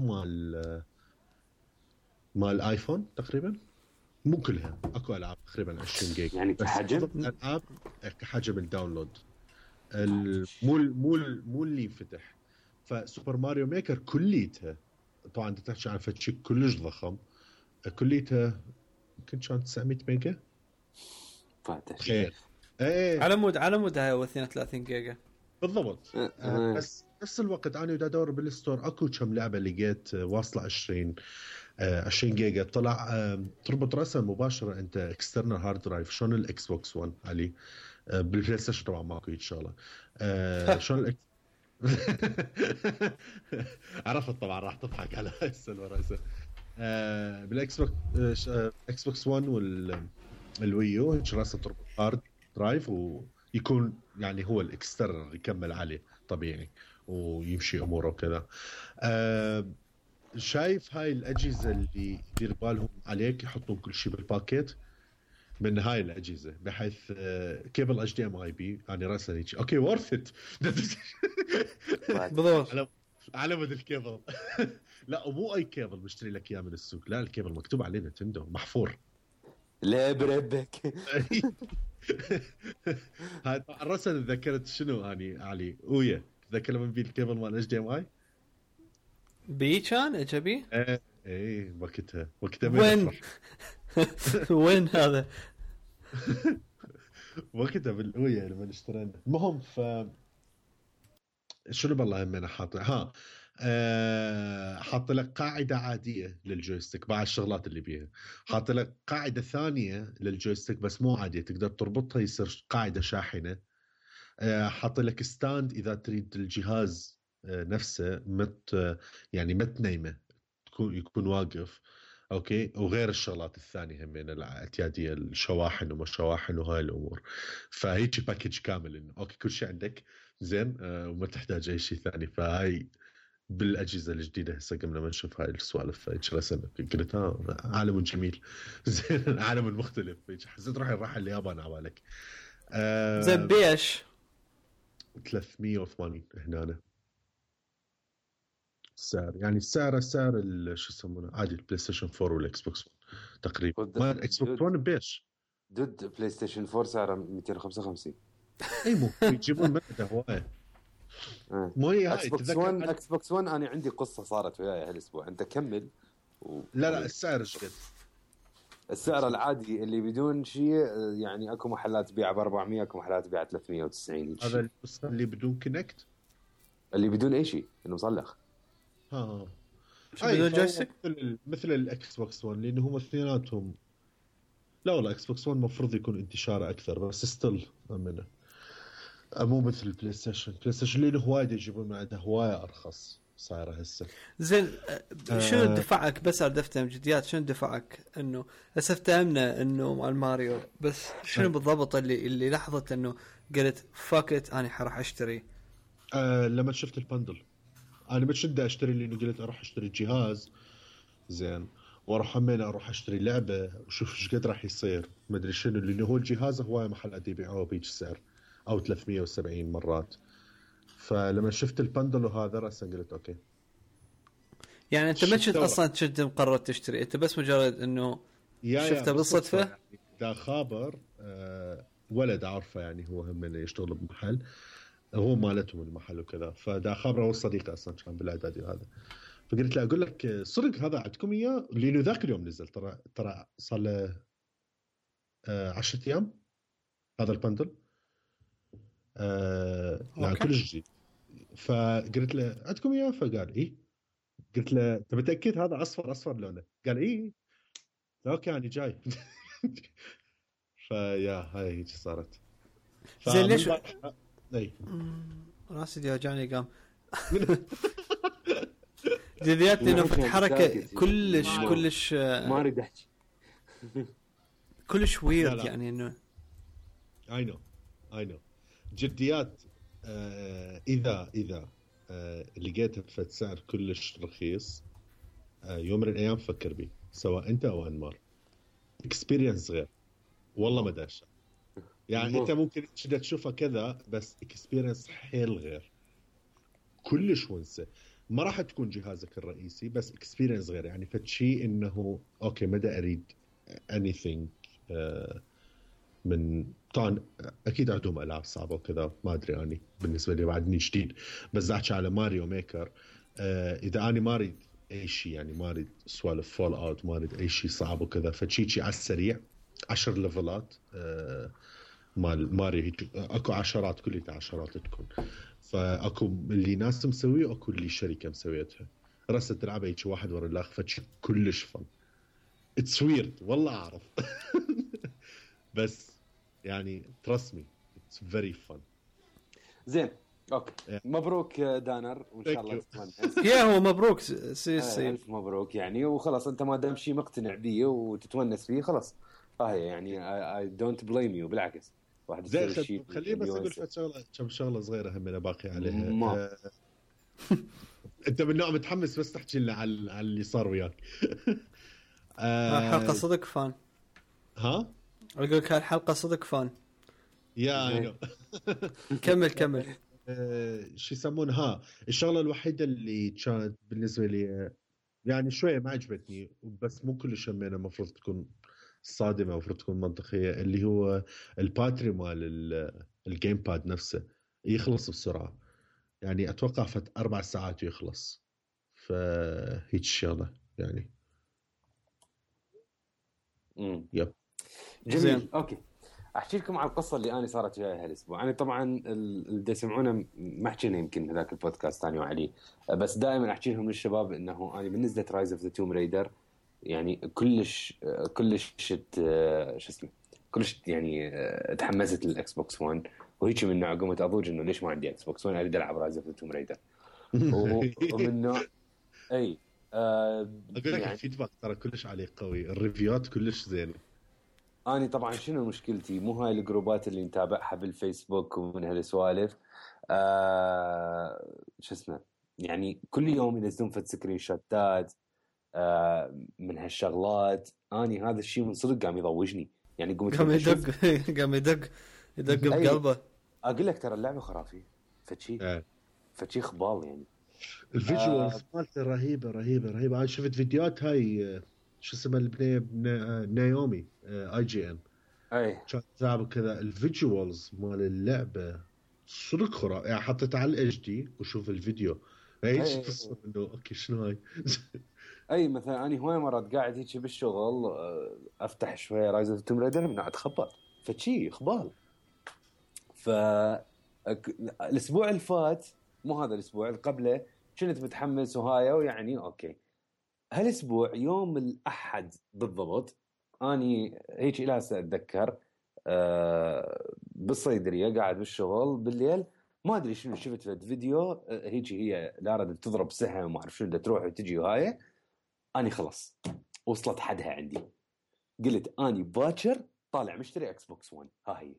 مال ايفون تقريبا، مو كلها، اكو العاب تقريبا 20 جيجا يعني كحجم الالعاب، كحجم الداونلود مو اللي ينفتح. فسوبر ماريو ميكر كليتها، طبعا انت تحكي عن فتشي كلش ضخم، كليتها يمكن كان 900 ميجا خير. ايه على مود هاي 32 جيجا بالضبط. بس نفس الوقت انا دا ادور بالستور اكو كم لعبه لقيت واصله 20 جيجا. طلع تربط راسا مباشره انت اكسترنال هارد درايف، شلون الاكس بوكس 1 علي. بالبلاي ستيشن طبعا ماكو هيك شغله. شلون عرفت طبعا راح تضحك على السلفر راسا. بالاكس بوكس اكس بوكس 1 والويو هيك راسا تربط هارد درايف ويكون يعني هو الاكسترنال يكمل عليه طبيعي ويمشي اموره وكذا. شايف هاي الاجهزه اللي يدير بالهم عليك يحطون كل شيء بالباكيت من هاي الاجهزه، بحيث كيبل اتش دي ام اي بي انا راسا هيك اوكي وورث ات بالضبط على مود الكيبل. لا ومو اي كيبل بشتري لك اياه من السوق، لا الكيبل مكتوب عليه نتندو محفور. لا بربك. هاي راسا تذكرت شنو اني علي ويا تذكر لما بي الكيبل مال اتش دي ام اي بي كان اجبي ايه وقتها وين وين هذا وقتها بالأوية لما اشترينا. المهم شنو بالله همنا حاط حاط لك قاعدة عادية للجويستيك مع الشغلات اللي بيها، حاط لك قاعدة ثانية للجويستيك بس مو عادية تقدر تربطها يصير قاعدة شاحنة. حاط لك ستاند إذا تريد الجهاز نفسه يعني متنيمة يكون واقف اوكي، وغير الشغلات الثانيه هم من الاعتياديه الشواحن وما شواحن وهاي الامور. فهيك باكج كامل انه اوكي كل شيء عندك زين وما تحتاج اي شيء ثاني. فهاي بالاجهزه الجديده هسه قمنا ما نشوف هاي السوالف. هيك رسم قلت عالم جميل زين عالم مختلف. حسيت روحي راح اليابان على بالك. زين بيش 380 هنا السعر، يعني السعر شو يسمونه عادي البلاي ستيشن 4 والاكس بوكس تقريبا. ما الاكس بوكس 1 بيش ضد بلاي ستيشن 4 سعره 255. اي مو يجيبون منه هوايه مو هي هاي اكس بوكس 1 انا عندي قصه صارت وياي هالاسبوع انت كمل لا السعر ايش قد؟ السعر العادي اللي بدون شيء يعني اكو محلات تبيعه ب 400 اكو محلات تبيعه 390. هذا اللي بدون كونكت اللي بدون اي شيء انه مصلخ بدون جويستيك مثل الاكس بوكس 1 لانه هم اثنيناتهم. لا والله اكس بوكس 1 مفروض يكون انتشاره اكثر بس ستيل امنه مو مثل البلاي ستيشن لانه هوايه يجيبون من عنده هوايه ارخص صايره هسه. زين شنو دفعك بس ادفتهم جديات شنو دفعك انه هسه فهمنا انه مع الماريو بس شنو بالضبط اللي لحظه انه قلت فاكت انا حراح اشتري؟ لما شفت البندل انا مش بدي اشتري لانه قلت اروح اشتري الجهاز زين واروح همين اروح اشتري لعبه وشوف ايش قد راح يصير ما ادري شنو، لانه هو الجهاز هواي محلات يبيعوه بهيج السعر او 370 مرات. فلما شفت البندل هذا راسا قلت اوكي. يعني انت ما كنت اصلا كنت مقرر تشتري، انت بس مجرد انه شفته بالصدفه؟ يعني دا خابر ولد عارفه، يعني هو هم يشتغل بمحل، هو مالتهم المحل وكذا، فدا خابره هو الصديق اصلا كان بالاعدادي وهذا. فقلت له اقول لك صدق هذا عندكم اياه؟ لانه ذاك اليوم نزل، ترى صار له 10 ايام هذا البندل. يعني كلش جديد. فقلت له عندكم اياه؟ فقال ايه. قلت له انت متاكد هذا اصفر لونه؟ قال ايه. اوكي يعني جاي. فيا هاي هيك صارت. زين ليش اي راسي يوجعني قام. جدياتي انه فتح حركه كلش ما اريد احكي. كلش ويرد يعني انه اي نو جديات. اذا لقيتها بفت سعر كلش رخيص، يوم من الايام فكر بيه، سواء انت او انمار. اكسبيرينس غير والله ما داش. يعني انت ممكن تشوفها كذا، بس اكسبيرينس حيل غير كلش ونسه. ما راح تكون جهازك الرئيسي، بس اكسبيرينس غير. يعني فتشي انه اوكي مدى اريد anything من طبعا اكيد عندهم العاب صعبه وكذا، ما ادري يعني بالنسبه لي بعدني جديد، بس احكي على ماريو ميكر. اذا انا ما اريد اي شيء، يعني ما اريد سوالف فول اوت، ما اريد اي شيء صعب وكذا، فتشي على السريع 10 ليفلات مال ماريو هيك، اكو عشرات، كلها عشرات تكون. فاكو اللي ناس مسويه، اكو اللي شركه مسويتها، رست تلعبها هيك واحد ورا الاخر، فتشي كلش فن. اتس ويرد والله اعرف. بس يعني trust me it's very fun. زين اوكي مبروك دانر، وان شاء الله تتونس. يا هو مبروك سي الف مبروك يعني، وخلاص انت ما دام شيء مقتنع بيه وتتونس فيه خلاص هاي يعني I don't blame you، بالعكس واحد يسوي شيء. خليه بس اقول كم شغله صغيره هم انا باقي عليها. انت من نوع متحمس بس تحكي لنا على اللي صار وياك. حلقه صدق فان. ها اقول لك هالحلقه صدق فان. يا كمل. شو يسمونها الشغله الوحيده اللي كانت بالنسبه لي يعني شويه ما عجبتني، بس مو كل شيء منها المفروض تكون صادمه، المفروض تكون منطقيه، اللي هو الباتري مال الجيم باد نفسه يخلص بسرعه. يعني اتوقع فت 4 ساعات ويخلص، فهيك شغله يعني. يب جميل. اوكي احكي لكم عن القصه اللي انا صارت وياي هالاسبوع. انا طبعا اللي يسمعونه ما حكينا يمكن هذاك البودكاست ثاني وعلي، بس دائما احكي لهم للشباب انه انا بالنسبه رايز اوف ذا توم رايدر يعني كلش شو اسمه كلش يعني تحمست للاكس بوكس 1، وهيك من نوع قمت اضوج انه ليش ما عندي اكس بوكس 1 اريد العب رايز اوف ذا توم رايدر. ومن نوع اي اقول لك يعني الفيدباك ترى كلش عليه قوي، الريفيوات كلش زين. أنا طبعا شنو مشكلتي، مو هاي الجروبات اللي نتابعها بالفيسبوك ومن هالسوالف شو اسمه، يعني كل يوم ينزلون فد سكرين شوتات من هالشغلات. أني هذا الشيء من صدق قام يضوجني، يعني قام يدق بقلبه. أقول لك ترى اللعبة خرافية، فتشي خبال يعني. الفيجوالز مالته رهيبه. انا شفت فيديوهات هاي شو اسمه البنيه نايومي IGN اي كان كذا، الفيجوالز مال اللعبه صدق خرافي. يعني حطيت على HD وشوف الفيديو هيك تصير انه اوكي شنو هاي. اي مثلا انا هواي مرات قاعد هيك بالشغل افتح شويه رايز اوف توم رايدر من اتخبط فتشي خبال. الاسبوع اللي فات مو هذا الاسبوع اللي قبله كنت متحمس وهاي، ويعني اوكي هالاسبوع يوم الاحد بالضبط اني هيك لا اتذكر بالصيدليه قاعد بالشغل بالليل، ما ادري شنو شفت فيديو هيك هي لا ردت تضرب سهم وما اعرف شنو تروح وتجي وهاي. اني خلص وصلت حدها عندي، قلت اني باكر طالع مشتري اكس بوكس 1.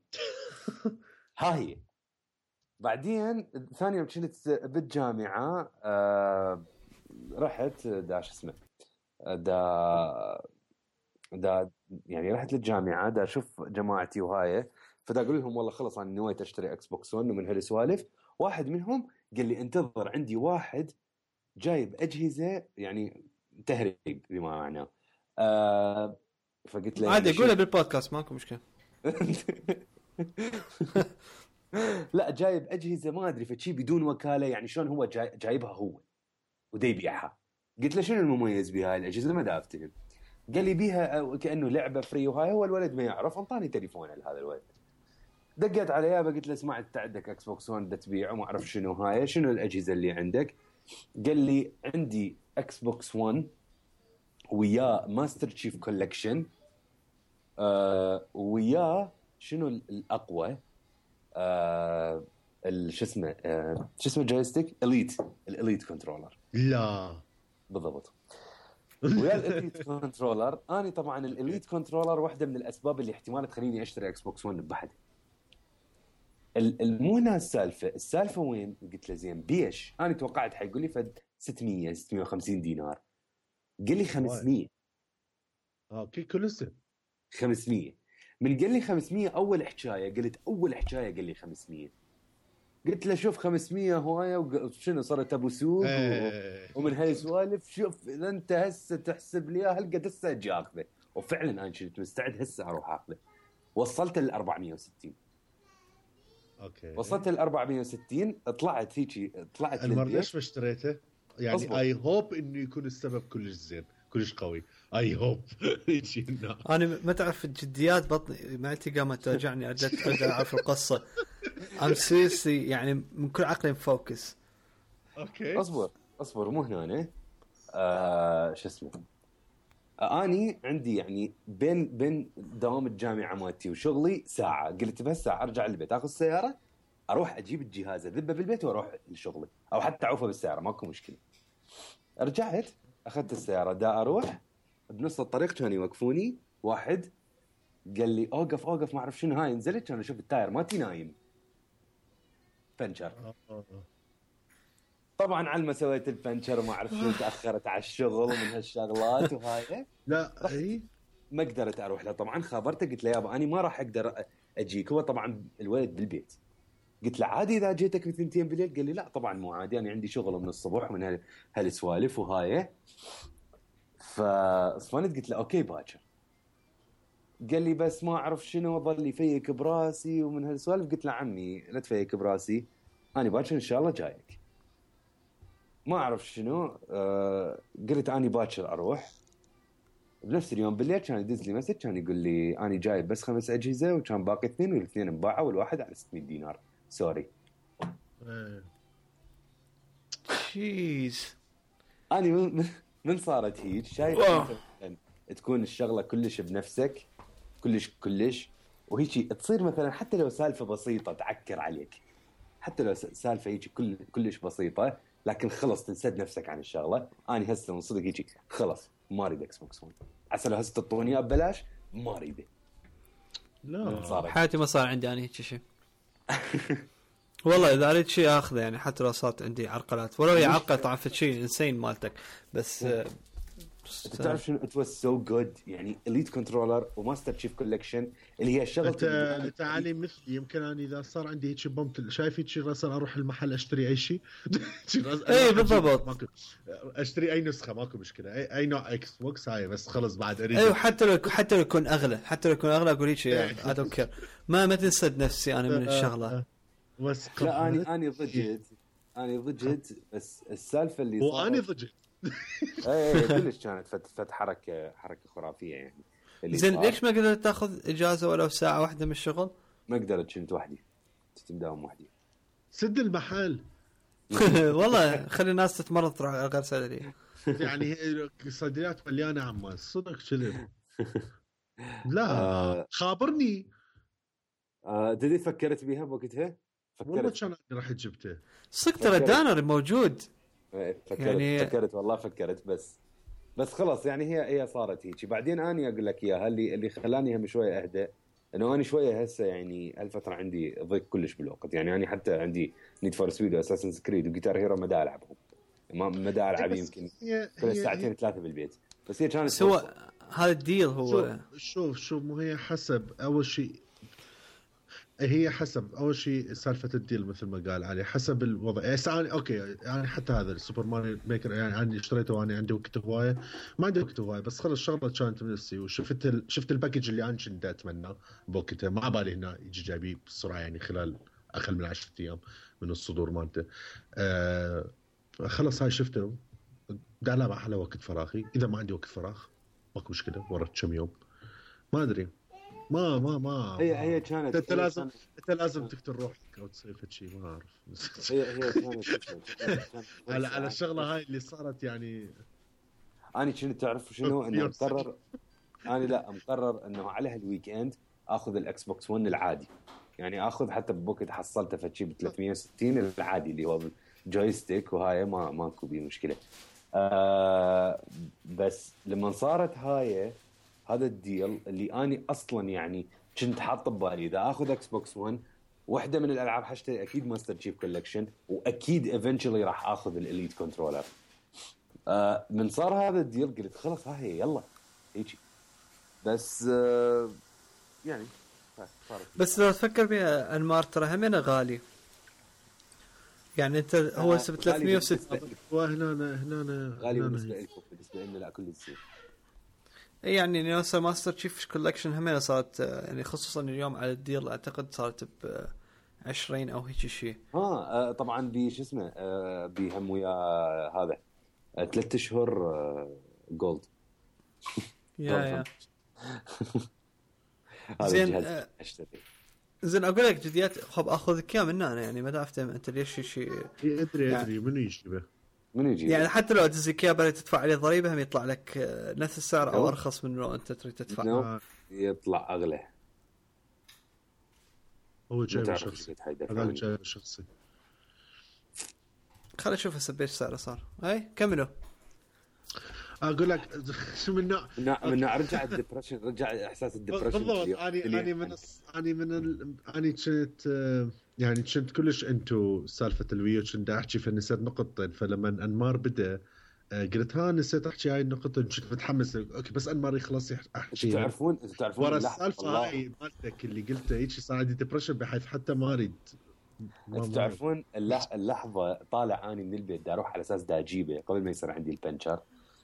ها هي بعدين ثاني يوم كنت بالجامعه رحت داش اسمه دا يعني رحت للجامعه دا اشوف جماعتي وهاي، فدا اقول لهم والله خلص انا نويت اشتري اكس بوكس 1 ومن هالسوالف. واحد منهم قال لي انتظر عندي واحد جايب اجهزه يعني تهريب بما معناه. فقلت له عادي قولها بالبودكاست ماكو مشكله. لا جايب اجهزه ما ادري فشي بدون وكاله، يعني شلون هو جايبها هو ودي يبيعها. قلت له شنو المميز بهاي الاجهزه؟ ما دا افتهم. قال لي بيها كانه لعبه فري وهاي. هو الولد ما يعرف، انطاني تليفونه لهذا الولد، دقت عليه قلت له اسمع انت عندك اكس بوكس 1 بدك تبيعه ما اعرف شنو هاي، شنو الاجهزه اللي عندك؟ قال لي عندي اكس بوكس 1 وياه ماستر تشيف كولكشن، وياه شنو الاقوى شو اسمه شو اسمه جويستيك الاليت كنترولر. لا بالضبط ويا الاليت كنترولر. انا طبعا الاليت كنترولر واحده من الاسباب اللي احتمال تخليني اشتري اكس بوكس 1 بحد. مو هنا السالفه وين؟ قلت له زين بيش. انا توقعت حيقول لي فد 600 650 دينار، قال لي 500. اوكي كل سنه 500. من قال لي 500 اول حكايه قال لي 500. قلت له شوف 500 هوايه وشنو صارت ابو سوق ومن هاي السوالف. شوف اذا انت هسه تحسب لي هل قد هسه اجي اخذه. وفعلا انا كنت مستعد هسه اروح اخذه. وصلت ل 460. اوكي وصلت ل 460 طلعت المره ليش ما اشتريته؟ يعني اي هوب انه يكون السبب كلش زين كلش قوي. اي هوب انا ما تعرف الجديات بطني معلتي قامت توجعني ارجع اعرف القصه. ام سيرسي يعني من كل عقلي مفوكس. اوكي اصبر مو هنا شو اسمه. اني عندي يعني بين دوام الجامعه مالتي وشغلي ساعه. قلت بهالساعه ارجع البيت اخذ السياره اروح اجيب الجهاز اذبه بالبيت واروح لشغلي او حتى اعوفه بالسياره ماكو مشكله. رجعت اخذت السياره دا اروح بنص الطريق كانوا يوقفوني واحد قال لي اوقف ما اعرف شنو هاي. نزلت كان اشوف التاير مالتي نايم بنشر. طبعا على ما سويت البنشر وما اعرف شنو تاخرت على الشغل ومن هالشغلات وهاي. لا اي ما قدرت اروح له. طبعا خابرته قلت له يابا اني ما راح اقدر اجيك. هو طبعا الولد بالبيت. قلت له عادي اذا جيتك بثنتين بالليل؟ قال لي لا طبعا مو عادي انا عندي شغل من الصبح ومن هالسوالف وهاي. فصفنت قلت له اوكي باكر. قال لي بس ما اعرف شنو ظل يفيك براسي ومن هالسوالف. قلت له عمي لا تفيك براسي انا باكر ان شاء الله جايك. ما اعرف شنو قلت اني باكر اروح. بنفس اليوم بالليل كان يدز لي مسج كان يقول لي اني جايب بس 5 اجهزه وكان باقي 2 والاثنين انباعوا والواحد على 600 دينار سوري. شيز اني من صارت هيك شايف تكون الشغله كلش بنفسك كلش وهيك تصير مثلا حتى لو سالفه بسيطه تعكر عليك. حتى لو سالفه هيك كلش بسيطه لكن خلص تنسد نفسك عن الشغله. اني هسه من صدق هيك خلص ما اريد اكس بوكس 1. عسى لو هسه تطوني اياه ببلاش ما اريده. لا حياتي ما صار عندي انا هيك شيء. والله اذا اريد شيء اخذه يعني حتى لو صارت عندي عرقلات ولو هي عرقله طبعا في شيء انسين مالتك بس تعرف شنو ات واز سو جود يعني اليت كنترولر وماستر تشيف كولكشن اللي هي الشغله تعالي مثلي. يمكن انا اذا صار عندي هيك بمت شايف هيك راسا اروح المحل اشتري اي شيء. اي بالضبط اشتري اي نسخه ماكو مشكله اي نوع اكس بوكس هاي بس خلص بعد اريد. ايوه حتى لو يكون اغلى اقول هيك اتوكر ما تنسد نفسي انا من الشغله. بس لا اني ضجت بس السالفه اللي صارت وانا ضجت. اي كلش كانت فت حركه خرافيه يعني. زين ليش ما قدرت تاخذ اجازه ولو ساعه واحده من الشغل؟ ما قدرت كنت وحدي تداوم وحدي. سد المحل. والله خلي الناس تتمرض تروح غير صيدليه. يعني صيدليات مليانه عمال صدق كذب. لا خابرني. تدري فكرت بيها بوقتها والله كان راح جبته صدق ترى دانر موجود. فكرت والله فكرت بس خلاص يعني هي صارت هيك. بعدين اني اقول لك اياها اللي خلاني هم شويه اهدى انه انا شويه هسه يعني هالفتره عندي ضيق كلش بالوقت. يعني انا حتى عندي نيد فور سبيد واساسن كريد وجيتار هيرو مدى العبهم. ما مدى العب يمكن كل ساعتين 3 بالبيت. بس هي كانت سوى هذا الديل هو شوف مو هي حسب أول شيء، هي حسب أول شيء سالفة الديل مثل ما قال علي حسب الوضع. يعني أوكي يعني حتى هذا السوبر ماريو ميكر يعني عندي اشتريته وأنا عندي وقت هواية، ما عندي وقت هواية بس خلص شغلة كانت من نفسي، وشفت شفت الباكج اللي أنا كنت أتمنى بوقتها، ما بالي هنا يجي جايبيه بسرعة يعني خلال أقل من 10 أيام من الصدور مالته. خلص هاي شفته بدي ألعب على وقت فراغي، إذا ما عندي وقت فراغ ماكو مشكلة ورا كم يوم ما أدري. ما هي كانت انت لازم تقتل روحك او تسوي شيء ما اعرف. هي كانت على الشغله هاي اللي صارت يعني. انا كنت تعرف شنو انه مقرر، انا لا مقرر انه على هالويك اند اخذ الاكس بوكس 1 العادي، يعني اخذ حتى بوقت حصلته فشي ب 360 العادي اللي هو جويستيك، وهاي ماكو بيه مشكله. بس لما صارت هذا الديل اللي اني اصلا يعني كنت حاطه ببالي اذا اخذ اكس بوكس 1 واحده من الالعاب حشتري اكيد ماستر تشيف كولكشن، واكيد ايفنتشولي راح اخذ الاليت كنترولر. من صار هذا الديل قلت خلص هاي يلا هيك. بس يعني بس لو تفكر بها انمار ترى همنا غالي، يعني انت هو 360 هنا غالي بالنسبه لكم، بالنسبه لنا لا كل شيء. يعني نيوسا ماستر تشيف كولكشن همنا صارت يعني خصوصا اليوم على الديل اعتقد صارت ب 20 او هيك شيء. طبعا بش اسمه بهم ويا هذا 3 اشهر جولد. يا زين زين اقول لك جديات خب اخذ كم من انا يعني ما دافته انت ليش شيء ادري يعني ادري منو يجيبه يعني حتى لو تزكيها بري تدفع عليه ضريبه هم يطلع لك نفس السعر او ارخص من لو انت تريد تدفع. يطلع اغلى. هو جايب شخصي هذا جايب شخصي. خلينا نشوف هسه بيش سعره صار. هاي كملوا. اقول لك شو من نوع رجع الديبرشن، رجع احساس الديبرشن بالضبط. اني كنت يعني كنت كلش انتو سالفه الويو، كنت احكي فنسيت نقطتين، فلما انمار بدا قلت نسيت احكي هاي النقطه، كنت متحمس اوكي بس انمار يخلص احكي. تعرفون ورا السالفه هاي مالتك اللي قلتها هيك صار عندي ديبرشن بحيث حتى ما اريد. تعرفون اللحظه طالع اني من البيت دا اروح على اساس دا اجيبه قبل ما يصير عندي البنشر،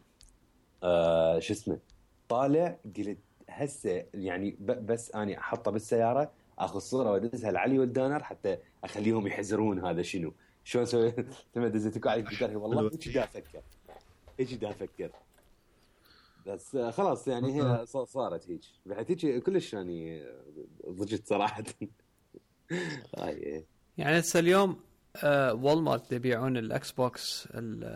شو اسمه طالع قلت هسه يعني بس اني احطه بالسياره اخذ صوره وادزها لعلي والدانر حتى اخليهم يحزرون هذا شنو شلون سويت. لما دزيتك على الجدار والله هيك دا افكر بس خلاص يعني هي صارت هيك بحيث هيك كلش يعني ضجت صراحه. يعني هسه اليوم والمارت يبيعون الاكس بوكس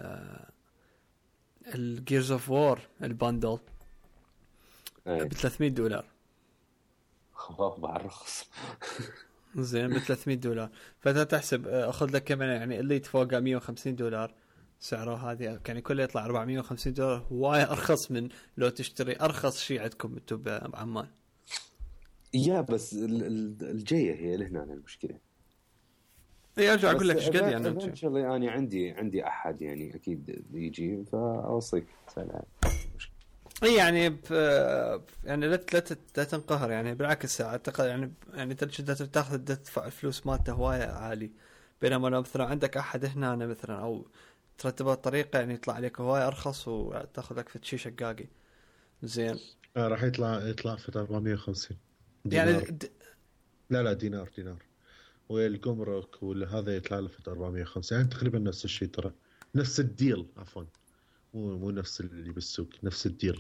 الجيرز اوف وور الباندل ب $300. بعرخص زين ب $300. فانت تحسب اخذ لك كمان يعني اللي فوق $150 سعره، هذه يعني كله يطلع $450. هواي ارخص من لو تشتري ارخص شيء عندكم انتم بعمان. بس الجايه هي هنا المشكله. ارجع اقول لك ايش قد يعني ان شاء الله انا عندي احد يعني اكيد يجي فاوصيك تسال يعني يعني لا تنقهر يعني بالعكس اعتقد يعني تجد تاخذ تدفع الفلوس مالته هوايه عالي، بينما لو مثلا عندك احد هنا مثلا او ترتبها بطريقه يعني يطلع عليك هوايه ارخص وتاخذ لك فتشي شقاقي زين. راح يطلع في 450 يعني لا دينار والجمرك وهذا يطلع له في 450 يعني تقريبا نفس الشيء، ترى نفس الديل عفوا مو نفس اللي بالسوق نفس الديل.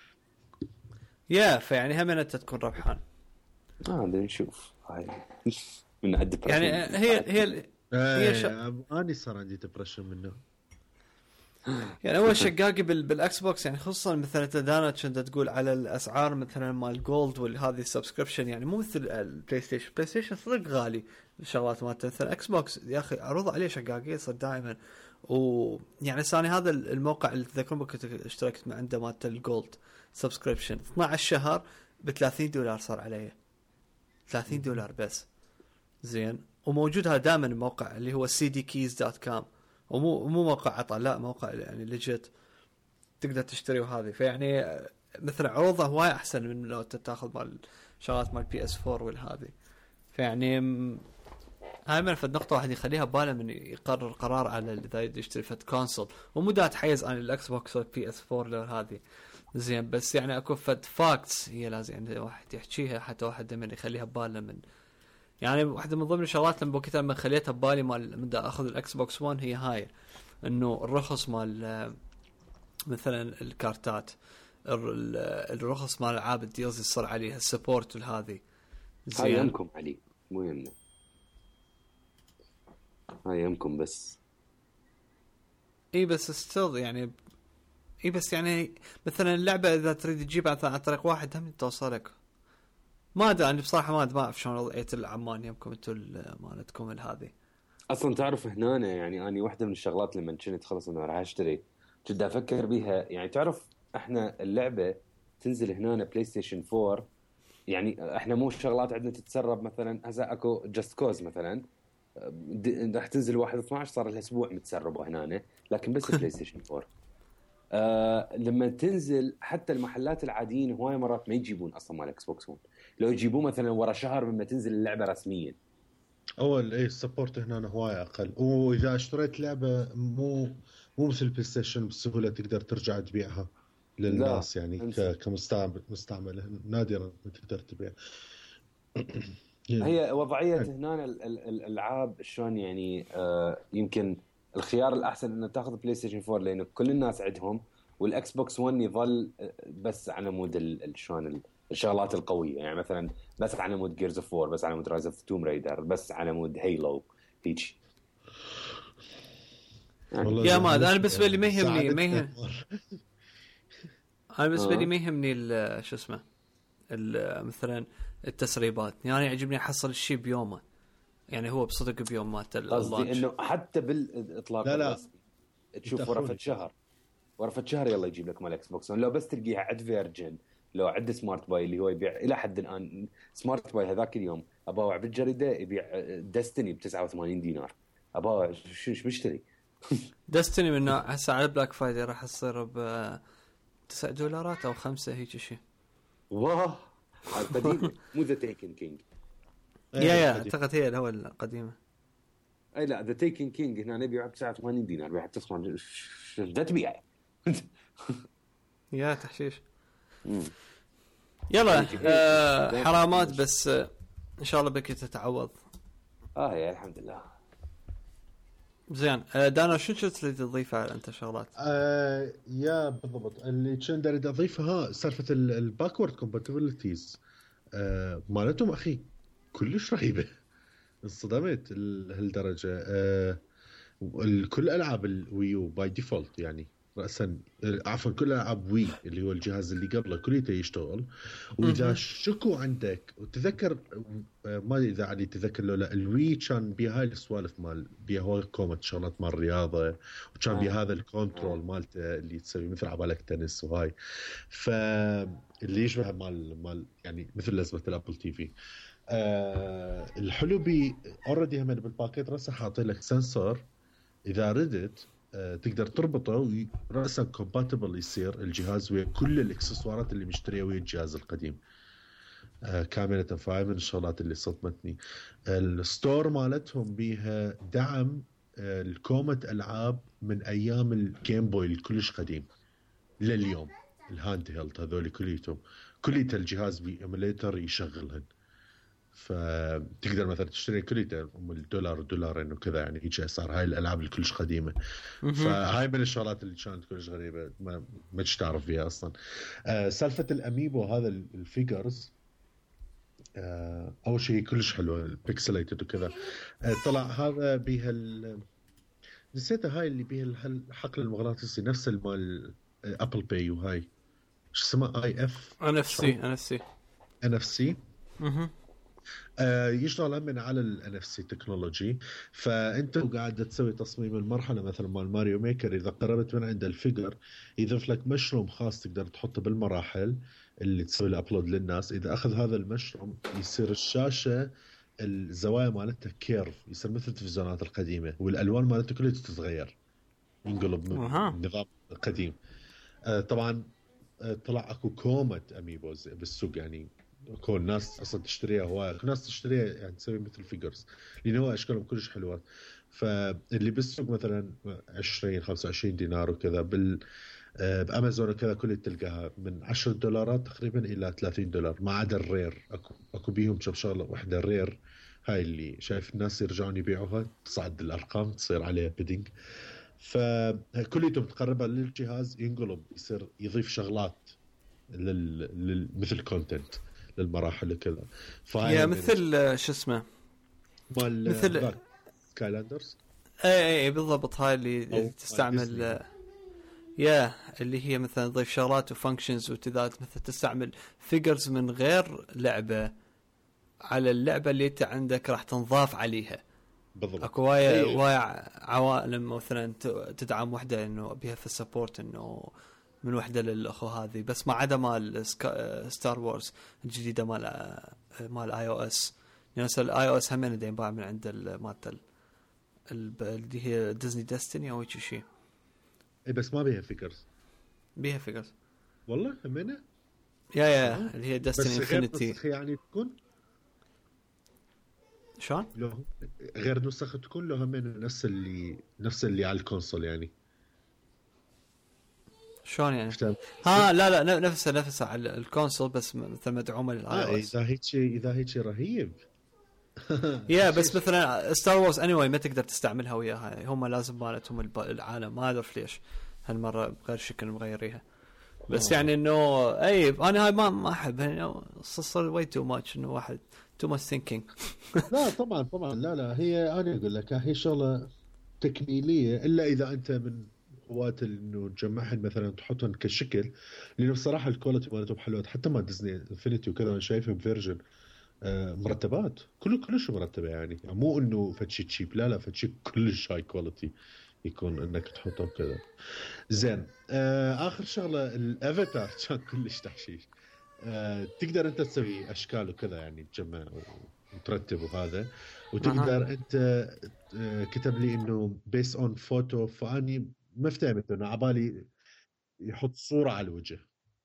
فيعني هم انت تكون ربحان. نشوف هاي من عند يعني هي اني صار عندي ديبرشن منه. يعني اول شقاقي بالاكس بوكس يعني خصوصا مثلا تدانا كنت تقول على الاسعار مثلا مال جولد والهذه السبسكريبشن، يعني مو مثل البلاي ستيشن صدق غالي الشغلات مالته. مثلا اكس بوكس يا اخي عروض عليه شقاقيه صار دائما. ويعني ثاني هذا الموقع اللي تذكرون كنت اشتركت مع عنده مالته الجولد سبسكريبشن 12 شهر $30 صار عليه $30 بس زين. وموجود هذا دائما الموقع اللي هو cdkeys.com ومو موقع عطاء لا موقع يعني ليجيت تقدر تشتري وهذه. فيعني مثلا عروضه هواي احسن من لو تاخذ مال شغلات مال بي اس 4 والهذه. فيعني هاي من فد نقطة واحد يخليها بباله من يقرر قرار على إذا يشتري فد كونسول، ومو دا تحيز عن الأكس بوكس والبي اس 4 لو هذه زين. بس يعني أكو فد فاكتس هي لازم يعني واحد يحكيها، حتى واحد من يخليها بباله من يعني واحدة من ضمن الشغلات لما بوقتها لما خليتها ببالي مال من دا أخذ الأكس بوكس 1 هي هاي، إنه الرخص مال مثلا الكارتات، الرخص مال ألعاب الديلز يصير عليها السبورت والهذه. هاي يمكم علي مو يمنا، هاي يمكم بس اي بس ستيل يعني اي بس يعني مثلا اللعبه اذا تريد تجيبها عن طريق واحد هم توصلك. ما ادري انا بصراحه ما اعرف شلون وضعيه العمان يمكم انتم مالتكم هذه. اصلا تعرف هنا يعني اني واحده من الشغلات لما كنت خلص انا راح اشتري كنت افكر بيها. يعني تعرف احنا اللعبه تنزل هنا بلاي ستيشن 4، يعني احنا مو شغلات عندنا تتسرب مثلا هسه اكو جاست كوز مثلا راح تنزل 1/12 صار لها اسبوع متسربه هنا، لكن بس بلاي ستيشن 4. لما تنزل حتى المحلات العاديين هواي مرات ما يجيبون اصلا مال اكس بوكس 1، لو يجيبوه مثلا ورا شهر مما تنزل اللعبه رسميا. اول السبورت هنا هواي اقل، واذا اشتريت لعبه مو مثل البلاي ستيشن بسهوله تقدر ترجع تبيعها للناس، يعني كمستعمل نادرا تقدر تبيع. هي وضعيه هنا الالعاب شلون يعني يمكن الخيار الاحسن انه تاخذ بلاي ستيشن 4 لان كل الناس عندهم، والاكس بوكس 1 يظل بس على مود شلون الشغلات القويه، يعني مثلا بس على مود جيرز اوف 4، بس على مود رايز اوف توم رايدر، بس على مود هيلو هيك. يا ما انا بالنسبه لي ما يهمني انا بالنسبه لي ما يهمني شو اسمه مثلا التسريبات، يعني يعجبني احصل الشيء بيومه، يعني هو بصدق بيوم مات قصدي انه حتى بالاطلاق الرسمي تشوف ورفة شهر يلا يجيب لك مال اكس بوكس. لو بس تلقيها عند فيرجن، لو عند سمارت باي اللي هو يبيع الى حد الان سمارت باي هذاك اليوم اباوع بالجريده يبيع دستني ب$89 اباوع شو بشتري دستني من هسه على بلاك فرايداي راح تصير $9 او 5 هيك شيء. واه القديمه مو ذا تيكن كينج. يا اعتقد هي الهوى القديمه. اي لا ذا تيكن كينج هنا نبيع $89 بيع تصمم ده تبيع يا تحشيش. يلا حرامات بس ان شاء الله بك تتعوض. يا الحمد لله. زين دانا شو تريد تضيفه على انت شغلات؟ يا بالضبط اللي كنت اريد اضيفها سالفه الباكورد كومباتيبلتيز مالتهم اخي كلش رهيبه. انصدمت لهالدرجه. كل العاب الويو باي ديفولت يعني رأسا عفوا كل العاب وي اللي هو الجهاز اللي قبله كله يشتغل. واذا شكو عندك وتذكر ما اذا علي تذكر لو لا الوي كان بها هاي السوالف مال بها هو كومت شغلات مال الرياضه، وكان بها هذا الكنترول مالته اللي تسوي مثل عبالك تنس وهاي، فاللي يشبه مال يعني مثل لزمه الابل تي في. الحلو بي اوريدي هم بالباكيت راسا حاطين لك سنسور اذا ردت تقدر تربطه راسا كومباتبل يصير الجهاز ويا كل الاكسسوارات اللي مشتريه ويا الجهاز القديم كاملة. فاي من الشغلات اللي صدمتني. الستور مالتهم بيها دعم الكومة ألعاب من أيام الجيم بوي الكلش قديم لليوم، الهاند هيلد هذول كليته الجهاز بإيميليتر يشغلهن، فتقدر مثلا تشتري كليته $1 وكذا يعني هيك صار هاي الألعاب الكلش قديمة. فهاي من الشغلات اللي كانت كلش غريبة ما تعرف فيها أصلا. سالفة الأميبو هذا الفيجرز أول شيء كلش حلو البيكسليتد وكذا. طلع هذا بيها نسيتها هاي اللي بيها الحقل المغناطيسي نفس المال أبل باي وهاي شو اسمه NFC يشتغل من على NFC تكنولوجي. فأنت وقاعد تسوي تصميم المرحلة مثلا مال ماريو ميكر إذا قربت من عند الفيجر يضيف لك مشروم خاص تقدر تحطه بالمراحل اللي تسوي له أبلود للناس. إذا أخذ هذا المشروم يصير الشاشة الزوايا مالتها كيرف، يصير مثل التلفزيونات القديمة، والألوان مالتها كلها تتغير ينقلب من النظام القديم. طبعا طلع اكو كومة اميبوز بالسوق، يعني اكو الناس اصلا تشتريها، هواي ناس تشتريها يعني تسوي مثل فيجرز، لان هو اشكالهم كلش حلوه. فاللي بالسوق مثلا 20 25 دينار وكذا، بامازون وكذا كل تلقاها من $10 تقريبا الى $30، ما عدا الرير. اكو بيهم كم شغله واحده رير، هاي اللي شايف الناس يرجعون يبيعوها، تصعد الارقام تصير عليها بيدنج. فكليتهم تقربها للجهاز ينقلب، يصير يضيف شغلات مثل كونتنت للمراحل وكذا. هي مثل شو اسمه، مال مثل سكايلاندرز. اي بالضبط، هاي اللي تستعمل اللي هي مثلا تضيف شغلات وفانكشنز وتذات، مثل تستعمل فيجرز من غير لعبة على اللعبة اللي انت عندك راح تنضاف عليها. بالضبط. اكو وايا عوالم مثلا تدعم وحده انه بيها في السبورت انه من وحده للاخو هذه، بس ما عدا مال ستار وورز الجديده مال اي او اس. يعني الاي او اس هم ينباع من عند مالت اللي هي ديزني ديستني او شيء. اي بس ما بيها فيجرز. بيها فيجرز والله همينه. يا اللي هي ديستني انفينيتي. بس يعني تكون شلون؟ لو غير نسخة تكون له همين نفس اللي على الكونسول يعني. شلون يعني؟ لا نفسها على الكونسول، بس مثل مدعومه للاي او اس. اذا هيك رهيب. يا بس مثلا ستار وورز اني ما تقدر تستعملها وياها، هم لازم مالتهم العالم، ما ادري ليش هالمره بغير شكل مغيريها. بس يعني انه اي انا هاي ما احب يعني، صار واي تو ماتش انه واحد تو ماتش ثينكينج. لا طبعا لا هي انا اقول لك هي شغله تكميليه، الا اذا انت من هواة انه تجمعهن مثلا تحطهن كشكل، لانه بصراحه الكواليتي مالتهم حلوه. حتى ما ديزني انفينيتي وكذا انا شايفهم فيرجن مرتبات كلش مرتبه يعني مو انه فتشي تشيب، لا فتشي كلش هاي كواليتي يكون انك تحطه كذا. زين اخر شغله الافاتار كان كلش تحشيش. تقدر انت تسوي اشكال وكذا يعني تجمع وترتب وهذا، وتقدر انت كتب لي انه بيس اون فوتو، فاني ما فهمت انه عبالي يحط صوره على الوجه.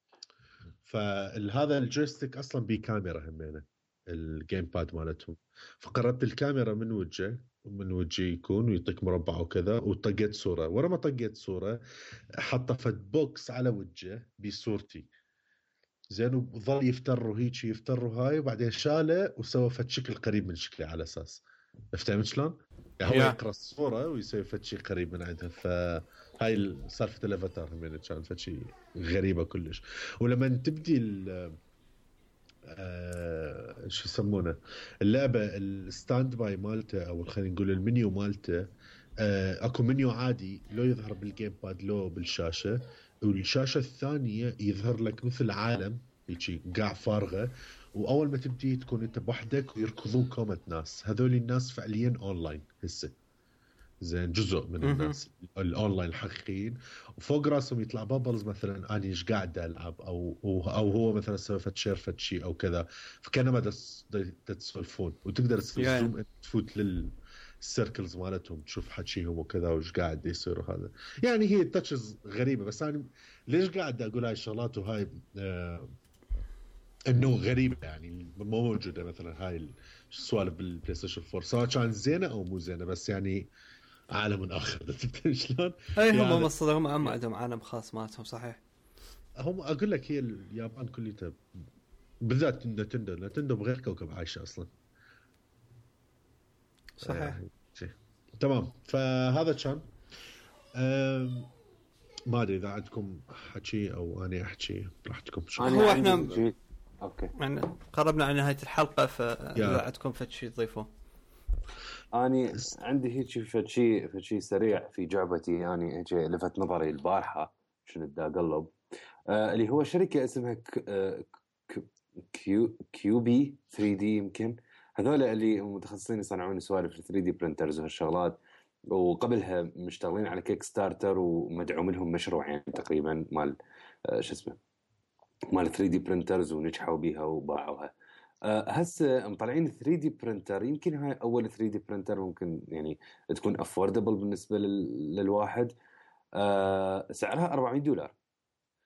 فهذا الجويستيك اصلا بكاميرا همينه الجيم باد مالتهم، فقربت الكاميرا من وجهي يكون ويعطيك مربع وكذا، وطقيت صوره. ورا ما طقيت صوره حط فد بوكس على وجهه بصورتي، زين، وظل يفتر هيك يفتر هاي، وبعدين شاله وسوى فد شكل قريب من شكلي على اساس. فهمت شلون؟ يعني هو يقرا الصوره ويسوي فد شيء قريب من عندها. فهاي سالفه الافاتار من كان فد شيء غريبه كلش. ولما تبدي شو يسمونه اللعبه الستاند باي مالته، او خلينا نقول المنيو مالته، اكو منيو عادي لو يظهر بالجيم باد لو بالشاشه، والشاشه الثانيه يظهر لك مثل عالم هيك قاع فارغه، واول ما تبدي تكون انت بوحدك ويركضون كومة ناس. هذول الناس فعليا اونلاين هسه، زين، جزء من الناس الاونلاين الحقيقيين، وفوق راسهم يطلع بابلز مثلا اني ايش قاعد العب، او هو مثلا سوى شير فد شيء او كذا، فكانما تسولفون وتقدر تزوم تفوت للسيركلز مالتهم تشوف حكيهم وكذا وايش قاعد يصير. هذا يعني هي تاتشز غريبه، بس انا ليش قاعد اقول هاي الشغلات وهاي انه غريبه يعني مو موجوده مثلا هاي السوالف بالبلاي ستيشن 4، سواء كان زينه او مو زينه، بس يعني عالم اخر. شلون؟ اي هم مصدرهم عندهم عالم خاص مالتهم صحيح. هم اقول لك هي اليابان كليتها بالذات نتندو بغير كوكب عايشه اصلا. صحيح. تمام. فهذا كان ما ادري اذا عندكم حكي او اني احكي براحتكم. هو احنا اوكي يعني قربنا على نهايه الحلقه، فاذا عندكم شيء تضيفوه. أنا عندي هيك فشي سريع في جعبتي، يعني هيك لفت نظري البارحة شنو بدي أقلب. اللي هو شركة اسمها كيوبي 3D يمكن، هذول اللي متخصصين يصنعون سوالف 3D برينترز وهالشغلات، وقبلها مشتغلين على كيك ستارتر ومدعوم لهم مشروع يعني تقريبا مال شو اسمه مال 3D برينترز، ونجحوا بيها وباعوها. هسه مطلعين 3D برينتر، يمكن هاي أول 3D برينتر ممكن يعني تكون أفوردبل بالنسبة للواحد. سعرها $400.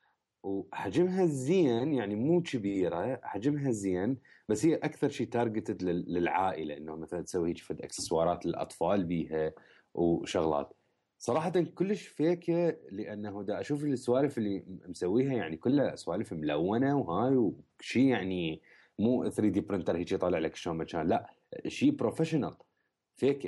وحجمها زين، يعني مو كبيره، حجمها زين، بس هي اكثر شيء تارجتد للعائله، انه مثلا تسوي هيك فد اكسسوارات للاطفال بيها وشغلات. صراحه كلش فيكه، لانه دا اشوف السوالف اللي مسويها يعني كلها سوالف ملونه وهاي وشيء، يعني مو 3 دي برنتر هيك يطلع لك شلون مكان، لا شيء بروفيشنال فيكه.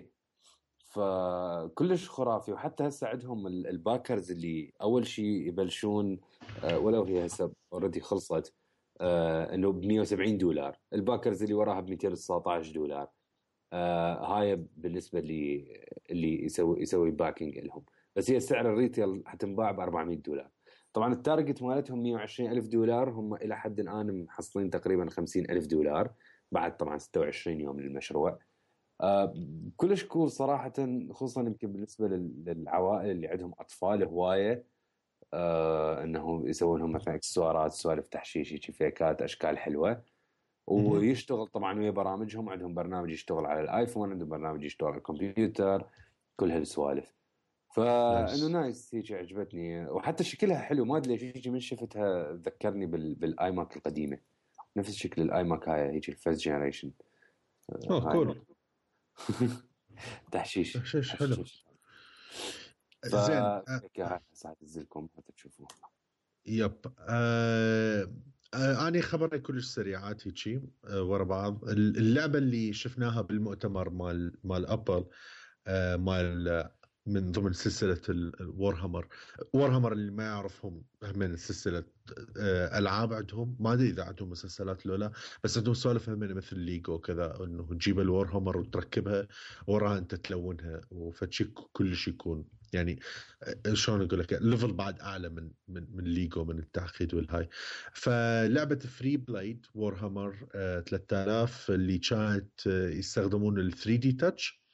فكلش خرافي. وحتى هسه عندهم الباكرز اللي اول شيء يبلشون، ولو هي هسه اوريدي خلصت، انه ب $170. الباكرز اللي وراها ب $219. هاي بالنسبه اللي يسوي باكينج لهم. بس هي سعر الريتيل حتنباع ب $400. طبعا التارجت مالتهم $120,000. هم الى حد الان محصلين تقريبا $50,000 بعد طبعا 26 يوم للمشروع. كلش كول صراحة، خصوصا يمكن بالنسبة للعوائل اللي عندهم أطفال هواية، أنه يسوون لهم مثلا إكسسوارات، سوالف تحشيشي، فيكات، أشكال حلوة. ويشتغل طبعا ويا برامجهم، عندهم برنامج يشتغل على الآيفون، عندهم برنامج يشتغل على الكمبيوتر، كل هالسوالف. فإنه نايس، هيك عجبتني. وحتى شكلها حلو، ما أدري ليش من شفتها ذكرني بالآي ماك القديمة، نفس شكل الآي ماك هاي، هيك الفيرست جنريشن. كول. تحشيش حلو. زين. ساعة تنزلكم حتى تشوفوه. يب. أنا خبرني كلش سريعات هيك ورا بعض. اللعبة اللي شفناها بالمؤتمر مال أبل، مال من ضمن سلسلة وورهامر اللي ما يعرفهم من سلسلة ألعاب عندهم، ما أدري إذا عندهم مسلسلات لولا، بس عندهم سوالف من مثل ليجو كذا، إنه تجيب الورهامر وتركبها وراها أنت تلونها، وفتشي كلش يكون يعني شلون أقول لك ليفل بعد أعلى من ليجو، من التعقيد والهاي. فلعبة فري بلايد وورهامر 3000 اللي كانت يستخدمون ال 3 دي تاتش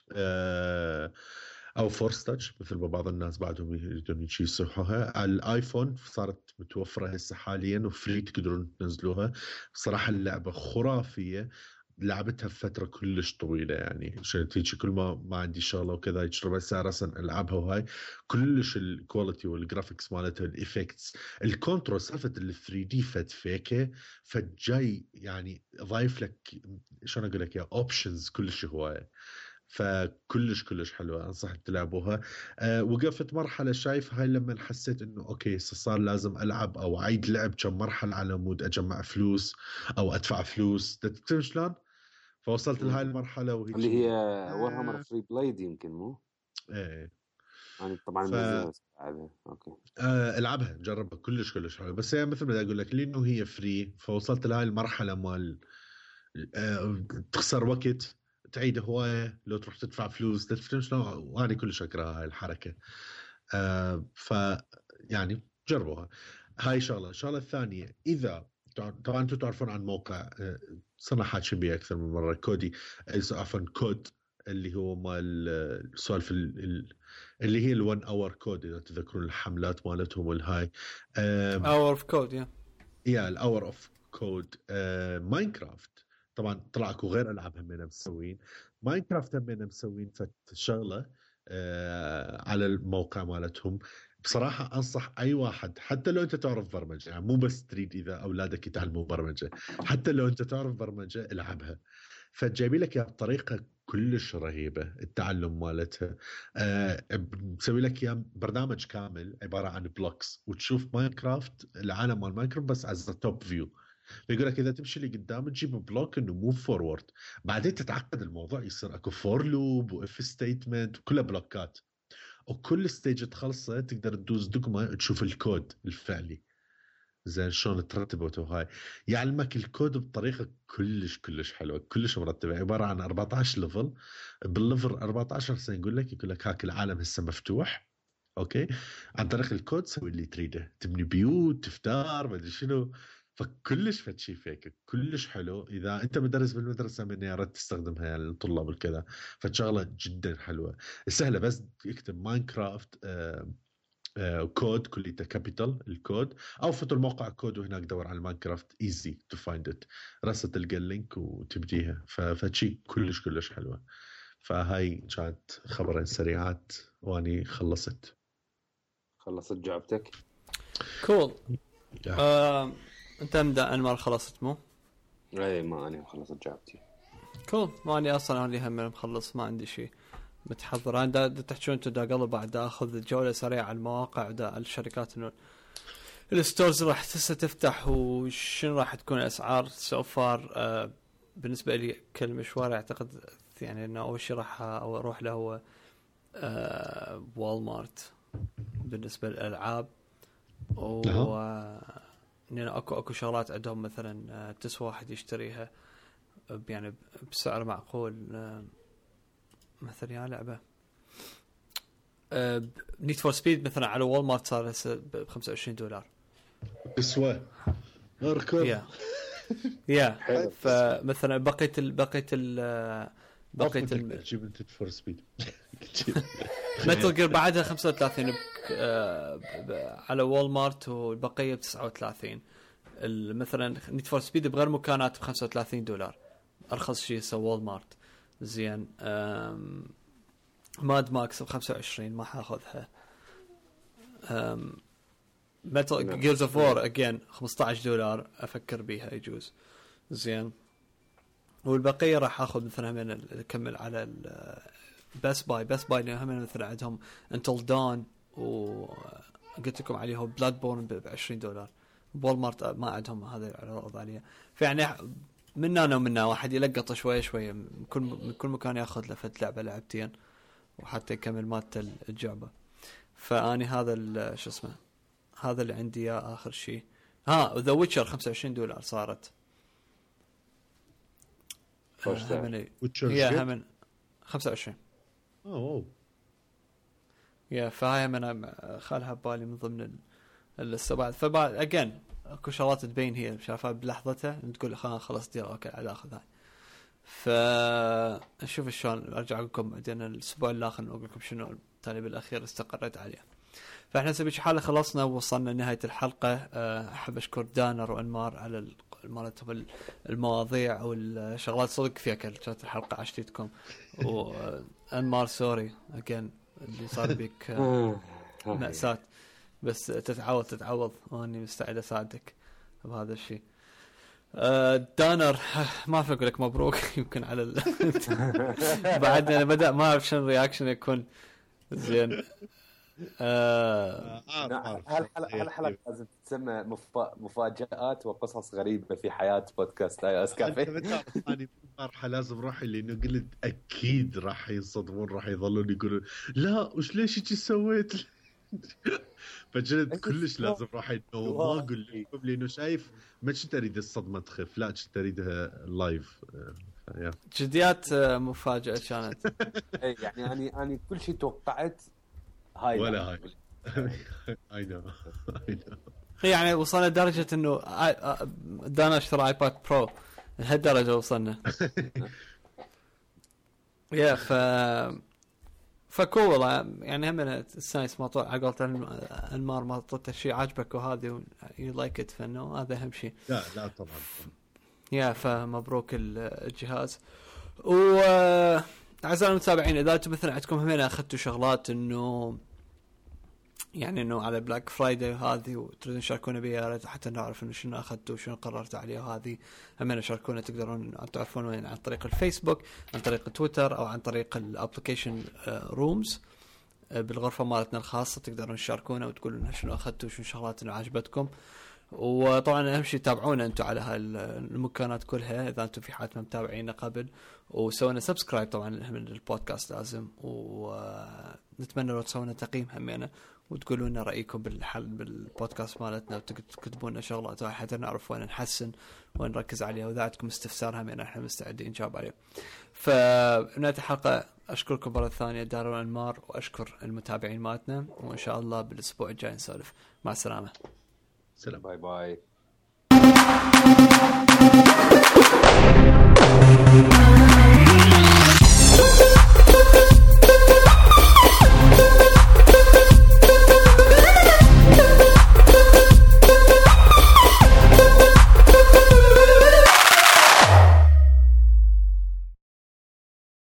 او فورس تاتش مثل ما بعض الناس بعدهم يريدون يصيحوها على الايفون، صارت متوفره هسه حاليا وفري تقدرون تنزلوها. صراحه اللعبه خرافيه، لعبتها فتره كلش طويله، يعني عشان تيجي كل ما عندي شغله وكذا ربع ساعه رسم العبها. وهاي كلش الكواليتي والجرافيكس مالتها، الايفكتس، الكنترول، سالفه ال 3 دي فت فيكه فت جاي، يعني ضايف لك شلون اقول لك يا اوبشنز كلش هوايه. فكلش حلوة، أنصح تلعبوها. وقفت مرحلة شايف هاي لما حسيت إنه أوكي صار لازم ألعب أو أعيد لعب كم مرحلة على مود أجمع فلوس أو أدفع فلوس، تفهم شلون؟ فوصلت لهاي المرحلة وهيك اللي هي وورهامر فري بلايد يمكن، مو؟ إيه. أنا طبعا منزلها بس ألعبها. أوكي. العبها جربها كلش حلوة، بس هي مثل ما أقول لك لأنه هي فري، فوصلت لهاي المرحلة مال تخسر وقت، تعيد هواية لو تروح تدفع فلوس، تفهم شلون؟ وأنا كلش أكره هاي الحركة. ف يعني جربوها. هاي شغله الثانيه، اذا طبعا انتم تعرفون عن موقع صرنا حاكين به اكثر من مره، كودي، عفوا كود، اللي هو مال السوالف اللي هي ال1 اور كود، اذا تذكرون الحملات مالتهم والهاي اور اوف كود. يا الاور اوف كود. ماينكرافت طبعا طلع اكو غير العاب همينه مسوين، ماينكرافت همينه مسوين فت شغله على الموقع مالتهم. بصراحة أنصح أي واحد، حتى لو أنت تعرف برمجة، يعني مو بس تريد إذا أولادك يتعلموا برمجة، حتى لو أنت تعرف برمجة العبها. فتجيبي لك إياها بطريقة كلش رهيبة التعلم مالتها. مسوي لك إياه برنامج كامل عبارة عن بلوكس، وتشوف ماينكرافت، العالم مال ماينكرافت بس از توب فيو. فيقول لك اذا تمشي اللي قدام تجيب بلوك انه موف فورورد، بعدين تتعقد الموضوع، يصير اكو فور لوب واف ستيتمنت وكلها بلوكات، وكل ستيج تخلصه تقدر تدوز دقمه تشوف الكود الفعلي زين شلون ترتبه وهاي. يعلمك الكود بطريقه كلش حلوه، كلش مرتبه، عباره عن 14 ليفل. بالليفل 14 سنه يقول لك هاك العالم هسه مفتوح، اوكي، عن طريق الكود سوي اللي تريده، تبني بيوت، تفتار، ما ادري شنو. فكلش فتشي فيك كلش حلو اذا انت مدرس بالمدرسه، من يا ريت تستخدمها يعني للطلاب والكذا. فشغله جدا حلوه سهله، بس اكتب ماينكرافت كود كليته كابيتال الكود، او فتح الموقع كود وهناك دور على ماينكرافت ايزي تو فايند ات، راسا تلقى اللينك وتبديها. فشي كلش حلوه. فهاي كانت خبرين سريعات واني خلصت جعبتك. كول. انت مبدا انمار خلصت مو؟ اي ما انا خلصت جابتي. كول ما اني اصلا انا هم مخلص ما عندي شيء متحضر. انا دا تحكون انتم دا قبل بعد اخذ جوله سريعه على المواقع ودا الشركات انه الستورز راح تفتح وشنو راح تكون الاسعار سو فار. بالنسبه لي كل مشوار اعتقد يعني انه اول شيء راح اروح له هو والمارت بالنسبه للالعاب و يعني اكو شغلات عندهم مثلا تسوى واحد يشتريها يعني بسعر معقول. مثلا يا لعبه نيد فور سبيد مثلا على والمارت صار هسه ب $25 اسوى اركب يا فمثلا بقيت جيب نيد فور سبيد متل جير بعدها 35 على والمارت والبقيه ب39. مثلا نيد فور سبيد بغير مكانات $35 ارخص شيء سوى والمارت. زين ماد ماكس ب25 ما حاخذها. متل جيرز اوف وور اجين $15 افكر بيها يجوز. زين والبقيه راح اخذ مثلا من اكمل على بس باي لهم مثلا عندهم انتل دان وقلت لكم عليه بلاد بورن ب$20. بولمارت ما عندهم هذا العروض عليه. فيعني منا واحد يلقط شويه من كل مكان ياخذ له فت لعبه لعبتين وحتى يكمل مالته الجعبه. فاني هذا شو اسمه هذا اللي عندي يا اخر شيء. ذا ويتشر $25 صارت. يا هم 25. اوه يا فهاي من خالها ببالي من ضمن السبعة. فبعد اجين اكو شغلات تبين هي شافها بلحظتها تقول خلاص دير اوكي على اخذ هاي. فنشوف شلون ارجع لكم بعدين الاسبوع الاخر نقول لكم شنو التالي بالاخير استقريت عليه. فاحنا نسوي حاله خلصنا ووصلنا لنهايه الحلقه. احب اشكر دانر وانمار على مالتهم المواضيع والشغلات صدق فيها كانت الحلقه عشتكم. وانمار سوري اجين اللي صار بك مأساة بس تتعوض واني مستعد اساعدك بهذا الشيء. دانر ما اقول لك مبروك يمكن على بعد بدأ ما اعرف شنو الرياكشن يكون. زين هالحلقة لازم تسمى مفاجآت وقصص غريبة في حياة بودكاست اي اس كافي. أنا فرحة لازم راح لأنه قلت أكيد راح يصدمون راح يظلون يقولون لا وش ليش هيك سويت. فجلد كلش لازم راح إنه ما أقول لكم لأنه شايف ما كنت أريد الصدمة تخف لا كنت أريدها لايف. جديات مفاجأة كانت. يعني أنا كل شيء توقعت هاي ولا هاي. I know. يعني وصلنا لدرجة إنه دانا اشترى آيباد برو لهالدرجة وصلنا. يا فكول يعني هم الساينس ما طلع عقلت المار ما طلعت شيء عجبك وهذه you like it فإنه هذا أهم شيء. لا طبعا. يا فمبروك الجهاز. أعزائي المتابعين إذا أنتم مثلا عندكم همين أخذتوا شغلات إنه يعني إنه على بلاك فرايداي هذه وتريدون تشاركونا بيها حتى نعرف إنه شنو أخذتوا وشنو قررتوا عليه وهذه همين شاركونا تقدرون تعرفون وين عن طريق الفيسبوك عن طريق تويتر أو عن طريق الابليكيشن رومز بالغرفة مالتنا الخاصة تقدرون تشاركونا وتقولون شنو أخذتوا وشنو شغلات إنه عجبتكم. وطبعا أهم شيء تابعونا أنتم على هالمكانات كلها إذا أنتم في حالة ما متابعينا قبل وسوينا سبسكرايب طبعا من البودكاست لازم ونتمنى لو تسوينا تقييم همينا وتقولوا لنا رأيكم بالبودكاست مالتنا وتكتبوا لنا شغلات حتى نعرف وين نحسن وين نركز عليها وإذا عندكم استفسار همينا احنا مستعدين نجاوب عليه. فبنهاية الحلقة أشكركم مرة ثانية دار وأنمار وأشكر المتابعين مالتنا وإن شاء الله بالأسبوع الجاي نسولف. مع السلامة. سلام. باي باي.